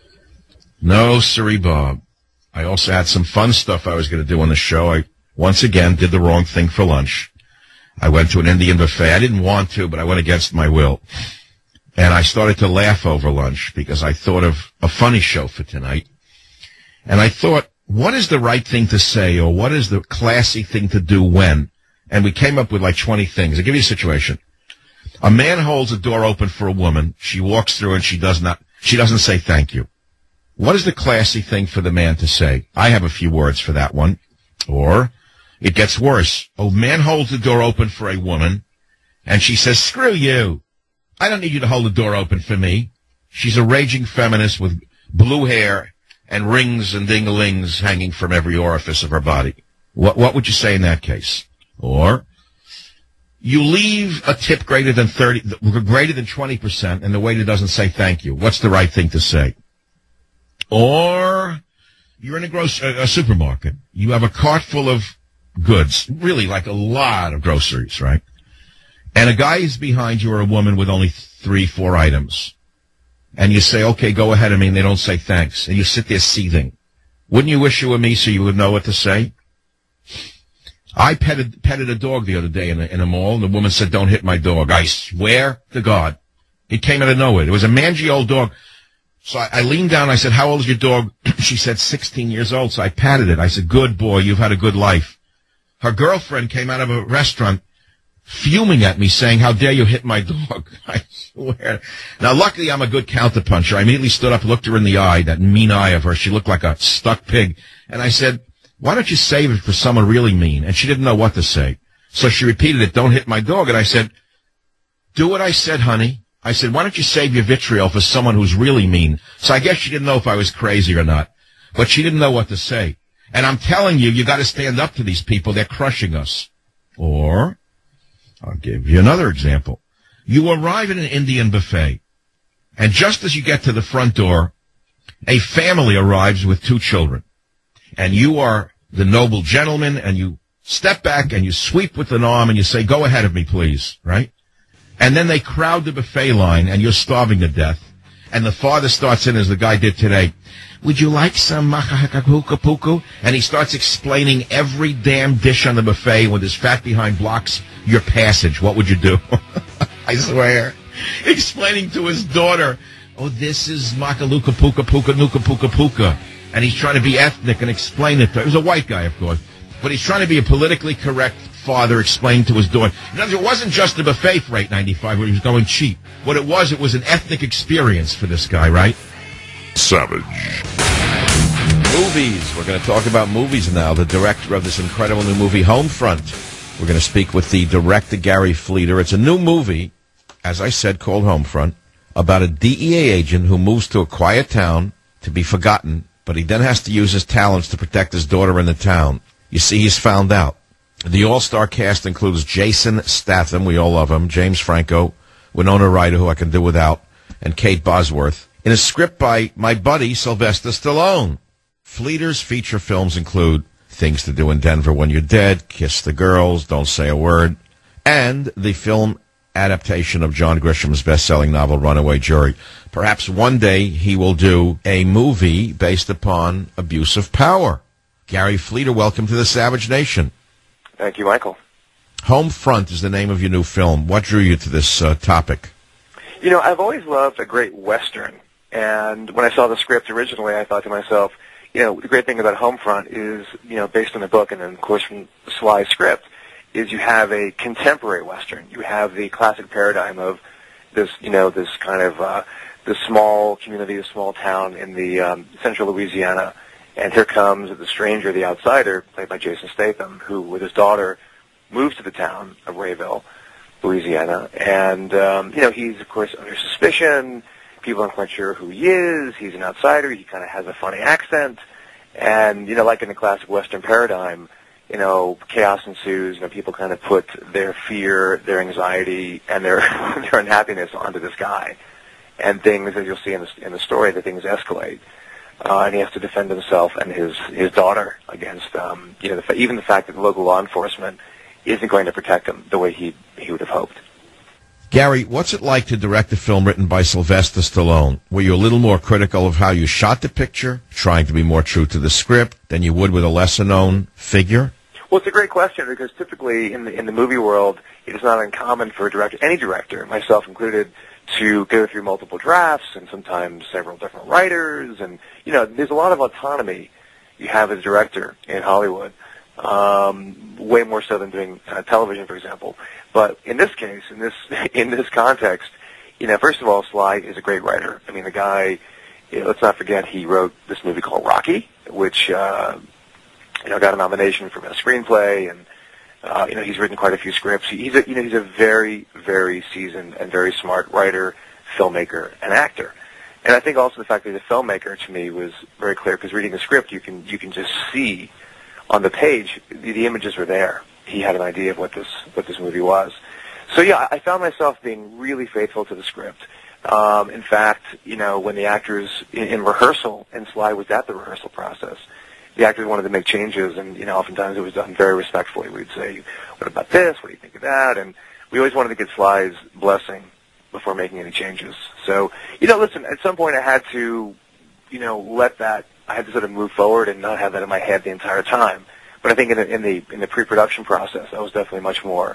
No, sirree, Bob. I also had some fun stuff I was going to do on the show. I, once again, did the wrong thing for lunch. I went to an Indian buffet. I didn't want to, but I went against my will. And I started to laugh over lunch because I thought of a funny show for tonight. And I thought, what is the right thing to say, or what is the classy thing to do when? And we came up with like 20 things. I'll give you a situation. A man holds a door open for a woman. She walks through and she doesn't say thank you. What is the classy thing for the man to say? I have a few words for that one. Or it gets worse. A man holds the door open for a woman and she says, screw you. I don't need you to hold the door open for me. She's a raging feminist with blue hair and rings and ding-a-lings hanging from every orifice of her body. What would you say in that case? Or you leave a tip greater than 20%, and the waiter doesn't say thank you. What's the right thing to say? Or you're in a supermarket. You have a cart full of goods, really like a lot of groceries, right? And a guy is behind you or a woman with only 3-4 items. And you say, okay, go ahead of me, and they don't say thanks. And you sit there seething. Wouldn't you wish you were me so you would know what to say? I petted a dog the other day in a mall, and the woman said, don't hit my dog. I swear to God. It came out of nowhere. It was a mangy old dog. So I leaned down, I said, how old is your dog? She said, 16 years old. So I patted it. I said, good boy, you've had a good life. Her girlfriend came out of a restaurant fuming at me, saying, how dare you hit my dog? I swear. Now, luckily, I'm a good counterpuncher. I immediately stood up, looked her in the eye, that mean eye of her. She looked like a stuck pig. And I said, why don't you save it for someone really mean? And she didn't know what to say. So she repeated it, don't hit my dog. And I said, do what I said, honey. I said, why don't you save your vitriol for someone who's really mean? So I guess she didn't know if I was crazy or not. But she didn't know what to say. And I'm telling you, you got to stand up to these people. They're crushing us. Or I'll give you another example. You arrive at an Indian buffet, and just as you get to the front door, a family arrives with 2 children. And you are the noble gentleman, and you step back and you sweep with an arm and you say, go ahead of me, please, right? And then they crowd the buffet line, and you're starving to death. And the father starts in, as the guy did today, would you like some makakapukapuku? And he starts explaining every damn dish on the buffet with his fat behind blocks your passage. What would you do? I swear. Explaining to his daughter, oh, this is makalukapuka-puka-nuka-puka-puka. And he's trying to be ethnic and explain it to her. He was a white guy, of course. But he's trying to be a politically correct father explaining to his daughter. In other words, it wasn't just a buffet for $8.95 where he was going cheap. What it was an ethnic experience for this guy, right? Savage. Movies. We're going to talk about movies now. The director of this incredible new movie, Homefront. We're going to speak with the director, Gary Fleeter. It's a new movie, as I said, called Homefront, about a DEA agent who moves to a quiet town to be forgotten, but he then has to use his talents to protect his daughter in the town. You see, he's found out. The all-star cast includes Jason Statham, we all love him, James Franco, Winona Ryder, who I can do without, and Kate Bosworth, in a script by my buddy Sylvester Stallone. Fleeter's feature films include Things to Do in Denver When You're Dead, Kiss the Girls, Don't Say a Word, and the film adaptation of John Grisham's best-selling novel Runaway Jury. Perhaps one day he will do a movie based upon abuse of power. Gary Fleeter, welcome to the Savage Nation. Thank you, Michael. Homefront is the name of your new film. What drew you to this topic? You know, I've always loved a great Western. And when I saw the script originally, I thought to myself, you know, the great thing about Homefront is, you know, based on the book and then, of course, from Sly's script, is you have a contemporary Western. You have the classic paradigm of this, you know, this kind of this small community, this small town in the central Louisiana. And here comes the stranger, the outsider, played by Jason Statham, who, with his daughter, moves to the town of Rayville, Louisiana. And, you know, he's, of course, under suspicion. People aren't quite sure who he is. He's an outsider. He kind of has a funny accent. And, you know, like in the classic Western paradigm, you know, chaos ensues. You know, people kind of put their fear, their anxiety, and their their unhappiness onto this guy. And things, as you'll see in the story, the things escalate. And he has to defend himself and his daughter against, you know, even the fact that the local law enforcement isn't going to protect him the way he would have hoped. Gary, what's it like to direct a film written by Sylvester Stallone? Were you a little more critical of how you shot the picture, trying to be more true to the script than you would with a lesser-known figure? Well, it's a great question because typically in the movie world, it is not uncommon for a director, any director, myself included, to go through multiple drafts and sometimes several different writers. And, you know, there's a lot of autonomy you have as a director in Hollywood, way more so than doing television, for example. But in this case, in this context, you know, first of all, Sly is a great writer. I mean, the guy, you know, let's not forget he wrote this movie called Rocky, which, you know, got a nomination for Best Screenplay, and you know, he's written quite a few scripts. He's a very, very seasoned and very smart writer, filmmaker, and actor. And I think also the fact that he's a filmmaker to me was very clear because reading the script, you can just see on the page the images were there. He had an idea of what this movie was. So yeah, I found myself being really faithful to the script. In fact, you know, when the actors in rehearsal, and Sly was at the rehearsal process, the actors wanted to make changes, and, you know, oftentimes it was done very respectfully. We'd say, what about this? What do you think of that? And we always wanted to get Sly's blessing before making any changes. So, you know, listen, at some point I had to, you know, I had to sort of move forward and not have that in my head the entire time. But I think in the pre-production process, I was definitely much more,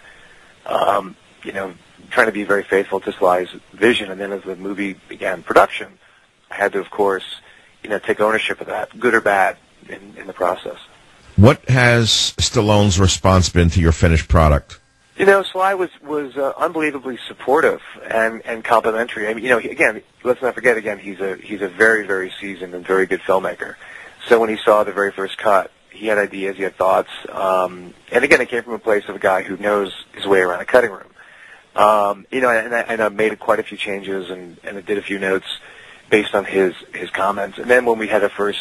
you know, trying to be very faithful to Sly's vision. And then as the movie began production, I had to, of course, you know, take ownership of that, good or bad, in the process. What has Stallone's response been to your finished product? You know, Sly was unbelievably supportive and complimentary. I mean, you know, again, let's not forget, again, he's a very, very seasoned and very good filmmaker. So when he saw the very first cut, he had ideas, he had thoughts, and again, it came from a place of a guy who knows his way around a cutting room. You know, and I made quite a few changes and I did a few notes based on his comments. And then when we had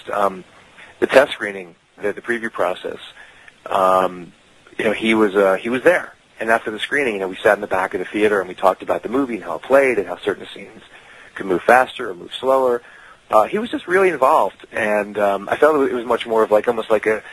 the test screening, the preview process, you know, he was there. And after the screening, you know, we sat in the back of the theater and we talked about the movie and how it played and how certain scenes could move faster or move slower. He was just really involved, and I felt it was much more of almost like a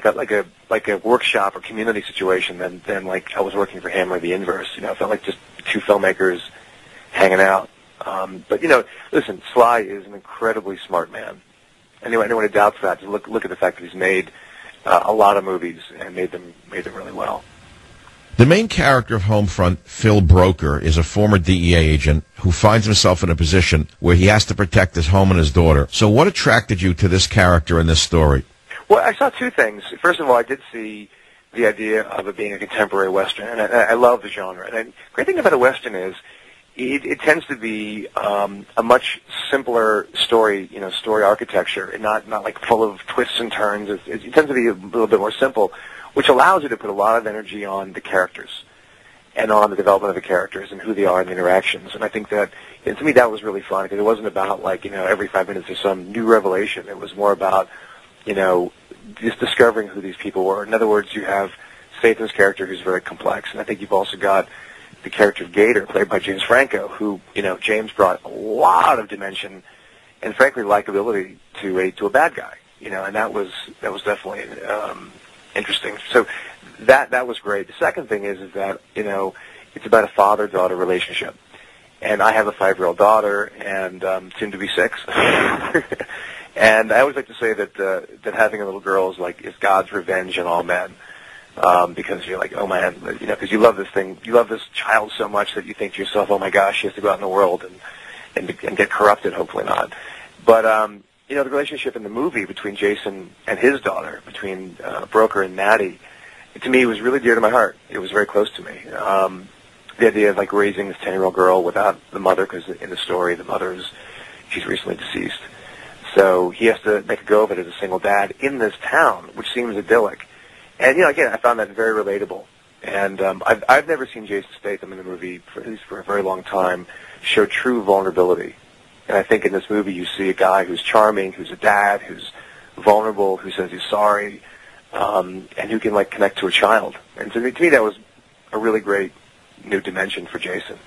workshop or community situation than like I was working for him or the inverse. You know, it felt like just two filmmakers hanging out. But listen, Sly is an incredibly smart man. Anyone who doubts that, just look at the fact that he's made a lot of movies and made them really well. The main character of Homefront, Phil Broker, is a former DEA agent who finds himself in a position where he has to protect his home and his daughter. So what attracted you to this character in this story? Well, I saw two things. First of all, I did see the idea of it being a contemporary Western, and I love the genre. And the great thing about a Western is it tends to be a much simpler story, story architecture, and not like full of twists and turns. It tends to be a little bit more simple, which allows you to put a lot of energy on the characters and on the development of the characters and who they are and the interactions. And I think that, to me, that was really fun because it wasn't about every 5 minutes there's some new revelation. It was more about, just discovering who these people were. In other words, you have Statham's character who's very complex, and I think you've also got the character of Gator, played by James Franco, who, James brought a lot of dimension and, frankly, likability to a bad guy, and that was definitely interesting. So that was great. The second thing is that, it's about a father-daughter relationship. And I have a 5-year-old daughter and soon to be 6. And I always like to say that having a little girl is God's revenge on all men. Because you're like, oh man, because you love this thing, you love this child so much that you think to yourself, oh my gosh, she has to go out in the world and get corrupted, hopefully not. But, the relationship in the movie between Jason and his daughter, between Broker and Maddie, to me was really dear to my heart. It was very close to me. The idea of raising this 10-year-old girl without the mother, because in the story, she's recently deceased. So he has to make a go of it as a single dad in this town, which seems idyllic. And, again, I found that very relatable. And I've never seen Jason Statham in a movie, at least for a very long time, show true vulnerability. And I think in this movie you see a guy who's charming, who's a dad, who's vulnerable, who says he's sorry, and who can, connect to a child. And to me that was a really great new dimension for Jason.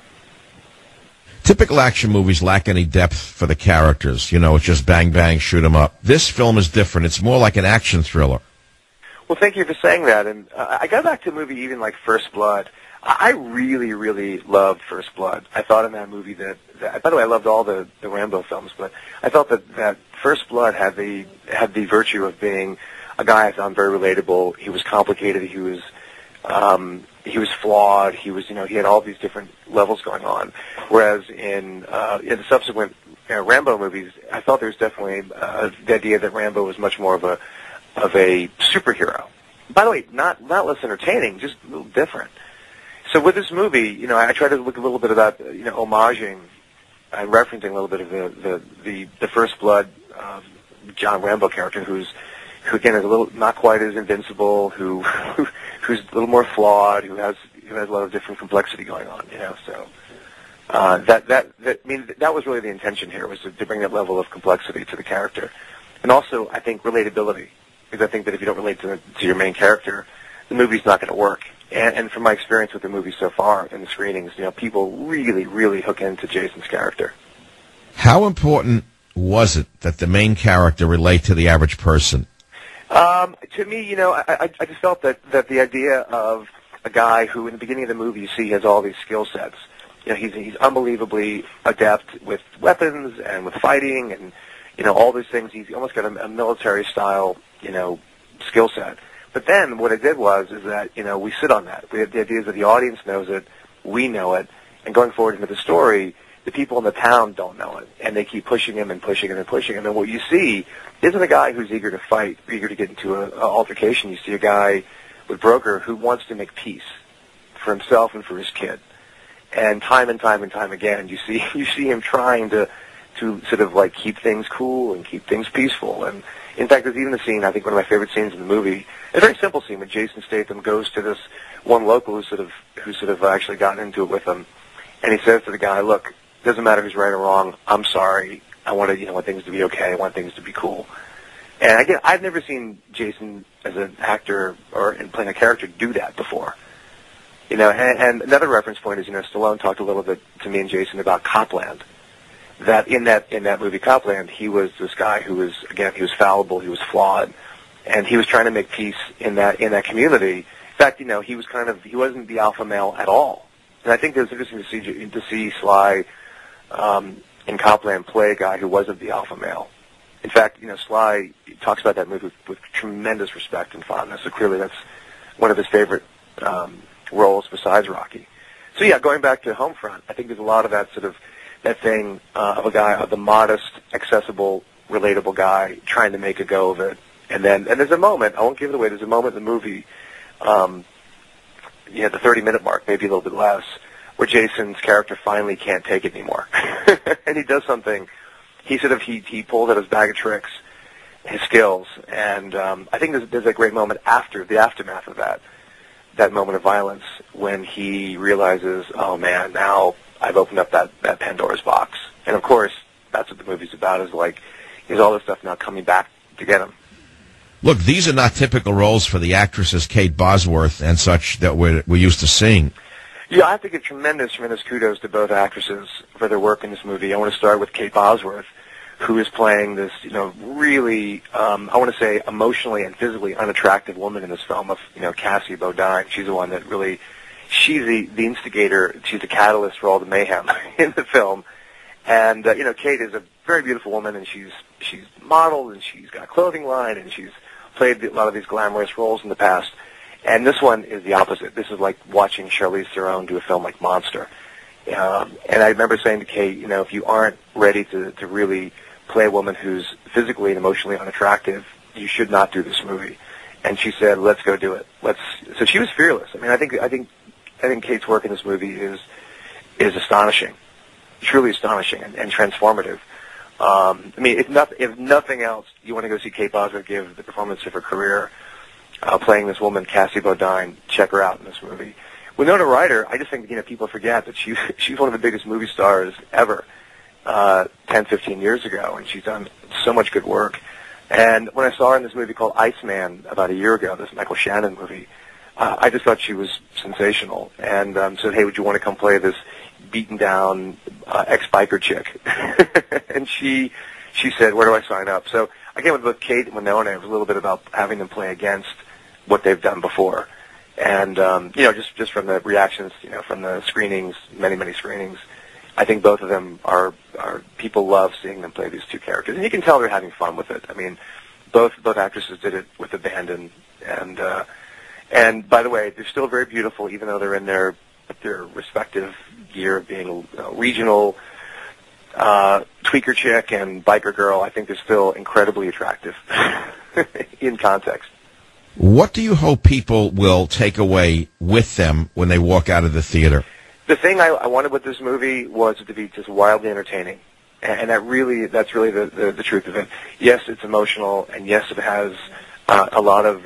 Typical action movies lack any depth for the characters. It's just bang, bang, shoot 'em up. This film is different. It's more like an action thriller. Well, thank you for saying that. And I go back to a movie even like First Blood. I really, really loved First Blood. I thought in that movie that by the way, I loved all the Rambo films, but I felt that First Blood had the virtue of being a guy I found very relatable. He was complicated. He was flawed. He had all these different levels going on. Whereas in the subsequent Rambo movies, I felt there was definitely the idea that Rambo was much more of a superhero. By the way, not less entertaining, just a little different. So with this movie, I tried to look a little bit about, homaging and referencing a little bit of the First Blood John Rambo character, who again is a little not quite as invincible, who's a little more flawed, who has a lot of different complexity going on, So that was really the intention here, was to bring that level of complexity to the character, and also I think relatability. Because I think that if you don't relate to your main character, the movie's not going to work. And from my experience with the movie so far in the screenings, people really, really hook into Jason's character. How important was it that the main character relate to the average person? To me, I just felt that the idea of a guy who, in the beginning of the movie, you see has all these skill sets. He's unbelievably adept with weapons and with fighting and all these things. He's almost got a military style, skill set. But then what I did is that, we sit on that. We have the idea that the audience knows it, we know it, and going forward into the story, the people in the town don't know it, and they keep pushing him and pushing him and pushing him. And what you see isn't a guy who's eager to fight, eager to get into an altercation. You see a guy with Broker who wants to make peace for himself and for his kid. And time again, you see him trying to sort of keep things cool and keep things peaceful. And in fact, there's even a scene, I think one of my favorite scenes in the movie, a very simple scene, when Jason Statham goes to this one local who sort of actually gotten into it with him, and he says to the guy, "Look, it doesn't matter who's right or wrong. I'm sorry. I want things to be okay. I want things to be cool." And again, I've never seen Jason as an actor or in playing a character do that before. And another reference point is, Stallone talked a little bit to me and Jason about Copland. That in that movie Copland, he was this guy who was, again, he was fallible, he was flawed, and he was trying to make peace in that community. In fact, he wasn't the alpha male at all. And I think it was interesting to see Sly in Copland play a guy who wasn't the alpha male. In fact, Sly talks about that movie with tremendous respect and fondness. So clearly, that's one of his favorite roles besides Rocky. So yeah, going back to Homefront, I think there's a lot of that thing of a guy, of the modest, accessible, relatable guy trying to make a go of it. And there's a moment, I won't give it away, there's a moment in the movie, the 30-minute mark, maybe a little bit less, where Jason's character finally can't take it anymore. And he does something, he pulls out his bag of tricks, his skills, and I think there's a great moment after, the aftermath of that moment of violence, when he realizes, oh man, now I've opened up that Pandora's box. And of course, that's what the movie's about, is all this stuff now coming back to get him. Look, these are not typical roles for the actresses Kate Bosworth and such that we're used to seeing. Yeah, I have to give tremendous kudos to both actresses for their work in this movie. I want to start with Kate Bosworth, who is playing this, really, I want to say, emotionally and physically unattractive woman in this film of, Cassie Bodine. She's the one that really, she's the instigator, she's the catalyst for all the mayhem in the film. And, Kate is a very beautiful woman, and she's modeled, and she's got a clothing line, and she's played a lot of these glamorous roles in the past. And this one is the opposite. This is like watching Charlize Theron do a film like Monster. And I remember saying to Kate, if you aren't ready to really play a woman who's physically and emotionally unattractive, you should not do this movie. And she said, let's go do it. So she was fearless. I mean, I think Kate's work in this movie is astonishing, truly astonishing and transformative. If nothing else, you want to go see Kate Bosworth give the performance of her career, playing this woman, Cassie Bodine. Check her out in this movie. Winona Ryder, I just think, people forget that she's one of the biggest movie stars ever, 10, 15 years ago, and she's done so much good work. And when I saw her in this movie called Iceman about a year ago, this Michael Shannon movie, I just thought she was sensational, and said, hey, would you want to come play this beaten down ex-biker chick? And she said, where do I sign up? So I came with both Kate and Winona. It was a little bit about having them play against what they've done before. And, just from the reactions, from the screenings, many screenings, I think both of them are people love seeing them play these two characters. And you can tell they're having fun with it. I mean, both actresses did it with abandon. And by the way, they're still very beautiful, even though they're in their respective gear of being a regional tweaker chick and biker girl. I think they're still incredibly attractive in context. What do you hope people will take away with them when they walk out of the theater? The thing I wanted with this movie was to be just wildly entertaining, and that's really the truth of it. Yes, it's emotional, and yes, it has a lot of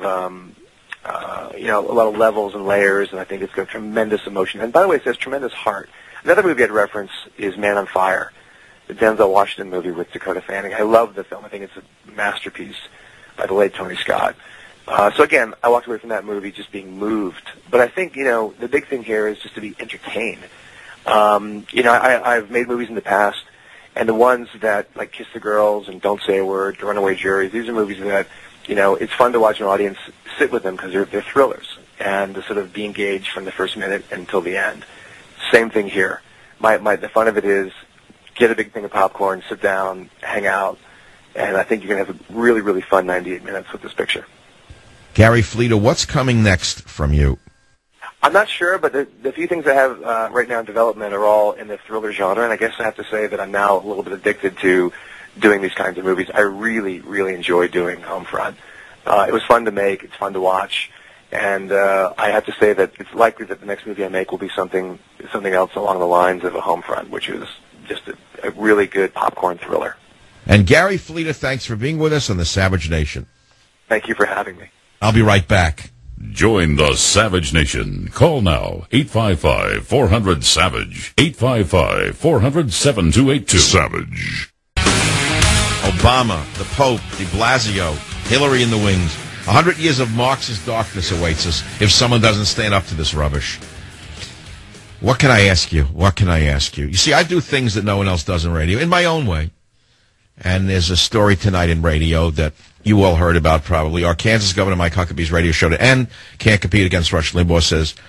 levels and layers, and I think it's got tremendous emotion. And by the way, it has tremendous heart. Another movie I'd reference is Man on Fire, the Denzel Washington movie with Dakota Fanning. I love the film. I think it's a masterpiece by the late Tony Scott. So again, I walked away from that movie just being moved. But I think, the big thing here is just to be entertained. I've made movies in the past, and the ones that, like Kiss the Girls and Don't Say a Word, Runaway Juries, these are movies that, it's fun to watch an audience sit with them because they're thrillers, and to sort of be engaged from the first minute until the end. Same thing here. The fun of it is get a big thing of popcorn, sit down, hang out, and I think you're going to have a really, really fun 98 minutes with this picture. Gary Flita, what's coming next from you? I'm not sure, but the few things I have right now in development are all in the thriller genre, and I guess I have to say that I'm now a little bit addicted to doing these kinds of movies. I really, really enjoy doing Homefront. It was fun to make. It's fun to watch. And I have to say that it's likely that the next movie I make will be something else along the lines of a Homefront, which is just a really good popcorn thriller. And Gary Flita, thanks for being with us on the Savage Nation. Thank you for having me. I'll be right back. Join the Savage Nation. Call now, 855-400-SAVAGE, 855-400-7282. Savage. Obama, the Pope, de Blasio, Hillary in the wings. 100 years of Marxist darkness awaits us if someone doesn't stand up to this rubbish. What can I ask you? You see, I do things that no one else does in radio, in my own way. And there's a story tonight in radio that you all heard about probably. Our Kansas Governor Mike Huckabee's radio show to end. Can't compete against Rush Limbaugh, says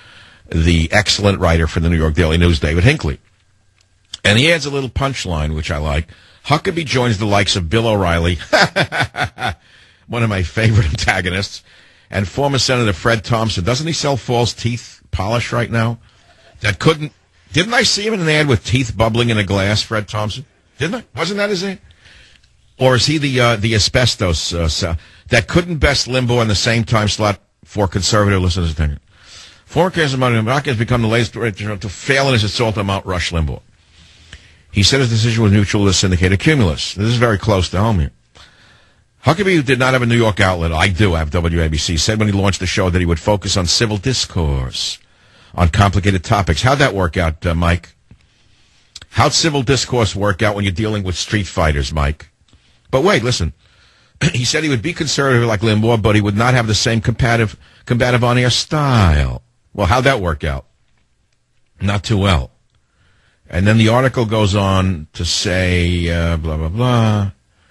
the excellent writer for the New York Daily News, David Hinckley. And he adds a little punchline, which I like. Huckabee joins the likes of Bill O'Reilly, one of my favorite antagonists, and former Senator Fred Thompson. Doesn't he sell false teeth polish right now? Didn't I see him in an ad with teeth bubbling in a glass, Fred Thompson? Didn't I? Wasn't that his ad? Or is he the asbestos that couldn't best Limbaugh in the same time slot for conservative listeners' attention? Former President Barack has become the latest to fail in his assault on Mount Rush Limbaugh. He said his decision was mutual to the syndicated Cumulus. This is very close to home here. Huckabee, who did not have a New York outlet, I have WABC, said when he launched the show that he would focus on civil discourse, on complicated topics. How'd that work out, Mike? How'd civil discourse work out when you're dealing with street fighters, Mike? But wait, listen. He said he would be conservative like Limbaugh, but he would not have the same combative on-air style. Well, how'd that work out? Not too well. And then the article goes on to say, blah, blah, blah.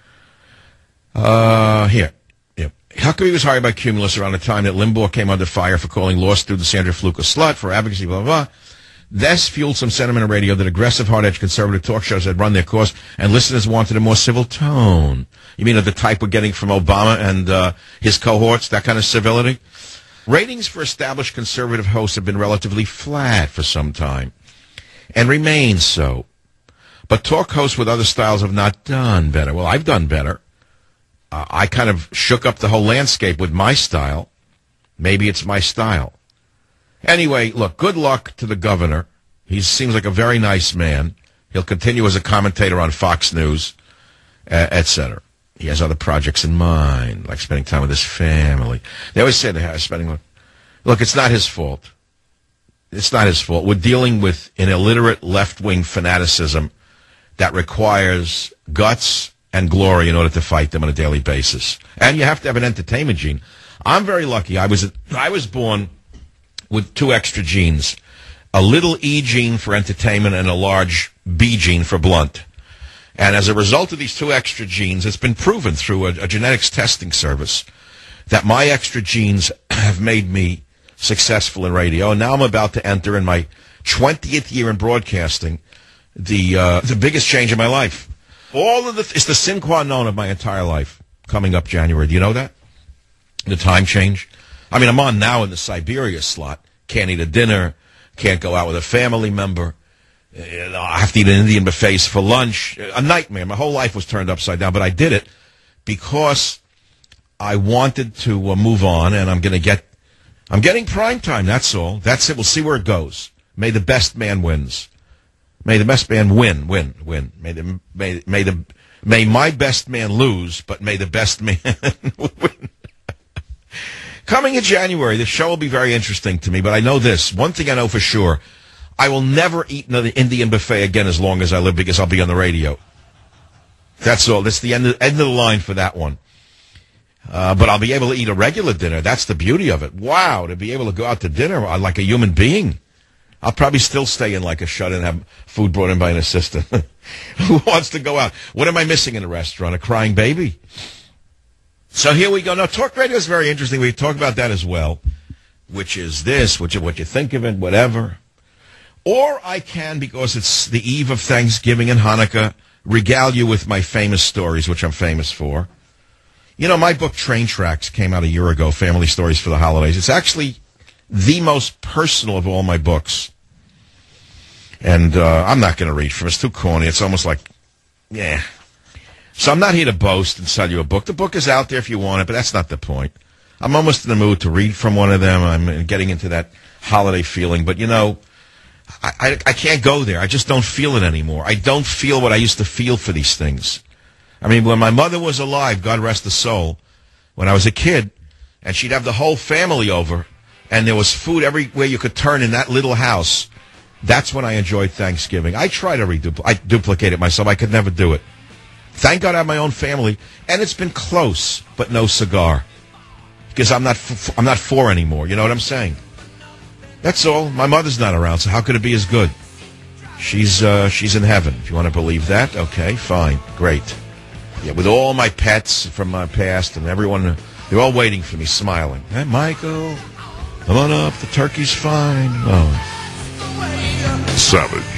Here. Yep. Huckabee was hired by Cumulus around the time that Limbaugh came under fire for calling law student Sandra Fluke a slut for advocacy, blah, blah, blah. This fueled some sentiment on radio that aggressive, hard-edged conservative talk shows had run their course, and listeners wanted a more civil tone. You mean of the type we're getting from Obama and his cohorts, that kind of civility? Ratings for established conservative hosts have been relatively flat for some time, and remain so. But talk hosts with other styles have not done better. Well, I've done better. I kind of shook up the whole landscape with my style. Maybe it's my style. Anyway, look, good luck to the governor. He seems like a very nice man. He'll continue as a commentator on Fox News, etc. He has other projects in mind, like spending time with his family. They always say they're spending... Look, it's not his fault. It's not his fault. We're dealing with an illiterate left-wing fanaticism that requires guts and glory in order to fight them on a daily basis. And you have to have an entertainment gene. I'm very lucky. I was born with 2 extra genes, a little E gene for entertainment and a large B gene for blunt. And as a result of these 2 extra genes, it's been proven through a genetics testing service that my extra genes have made me successful in radio. And now I'm about to enter in my 20th year in broadcasting the biggest change in my life. It's the sine qua non of my entire life coming up January. Do you know that? The time change. I mean, I'm on now in the Siberia slot. Can't eat a dinner. Can't go out with a family member. I have to eat an Indian buffets for lunch. A nightmare. My whole life was turned upside down, but I did it because I wanted to move on, and I'm getting prime time. That's all. That's it. We'll see where it goes. May the best man wins. May the best man win. May my best man lose, but may the best man win. Coming in January, the show will be very interesting to me, but I know this. One thing I know for sure, I will never eat another Indian buffet again as long as I live because I'll be on the radio. That's all. That's the end of the line for that one. But I'll be able to eat a regular dinner. That's the beauty of it. Wow, to be able to go out to dinner like a human being. I'll probably still stay in like a shut-in and have food brought in by an assistant. Who wants to go out? What am I missing in a restaurant? A crying baby? So here we go. Now, talk radio is very interesting. We talk about that as well, which is this, what you think of it, whatever. Or I can, because it's the eve of Thanksgiving and Hanukkah, regale you with my famous stories, which I'm famous for. You know, my book, Train Tracks, came out a year ago, Family Stories for the Holidays. It's actually the most personal of all my books. And I'm not going to read from it. It's too corny. It's almost like, yeah. So I'm not here to boast and sell you a book. The book is out there if you want it, but that's not the point. I'm almost in the mood to read from one of them. I'm getting into that holiday feeling. But, you know, I can't go there. I just don't feel it anymore. I don't feel what I used to feel for these things. I mean, when my mother was alive, God rest her soul, when I was a kid, and she'd have the whole family over, and there was food everywhere you could turn in that little house, that's when I enjoyed Thanksgiving. I try to duplicate it myself. I could never do it. Thank God I have my own family, and it's been close, but no cigar. Because I'm not 4 anymore, you know what I'm saying? That's all. My mother's not around, so how could it be as good? She's in heaven. If you want to believe that, okay, fine, great. Yeah, with all my pets from my past and everyone, they're all waiting for me, smiling. Hey, Michael, Come on up, the turkey's fine. Oh. Savage.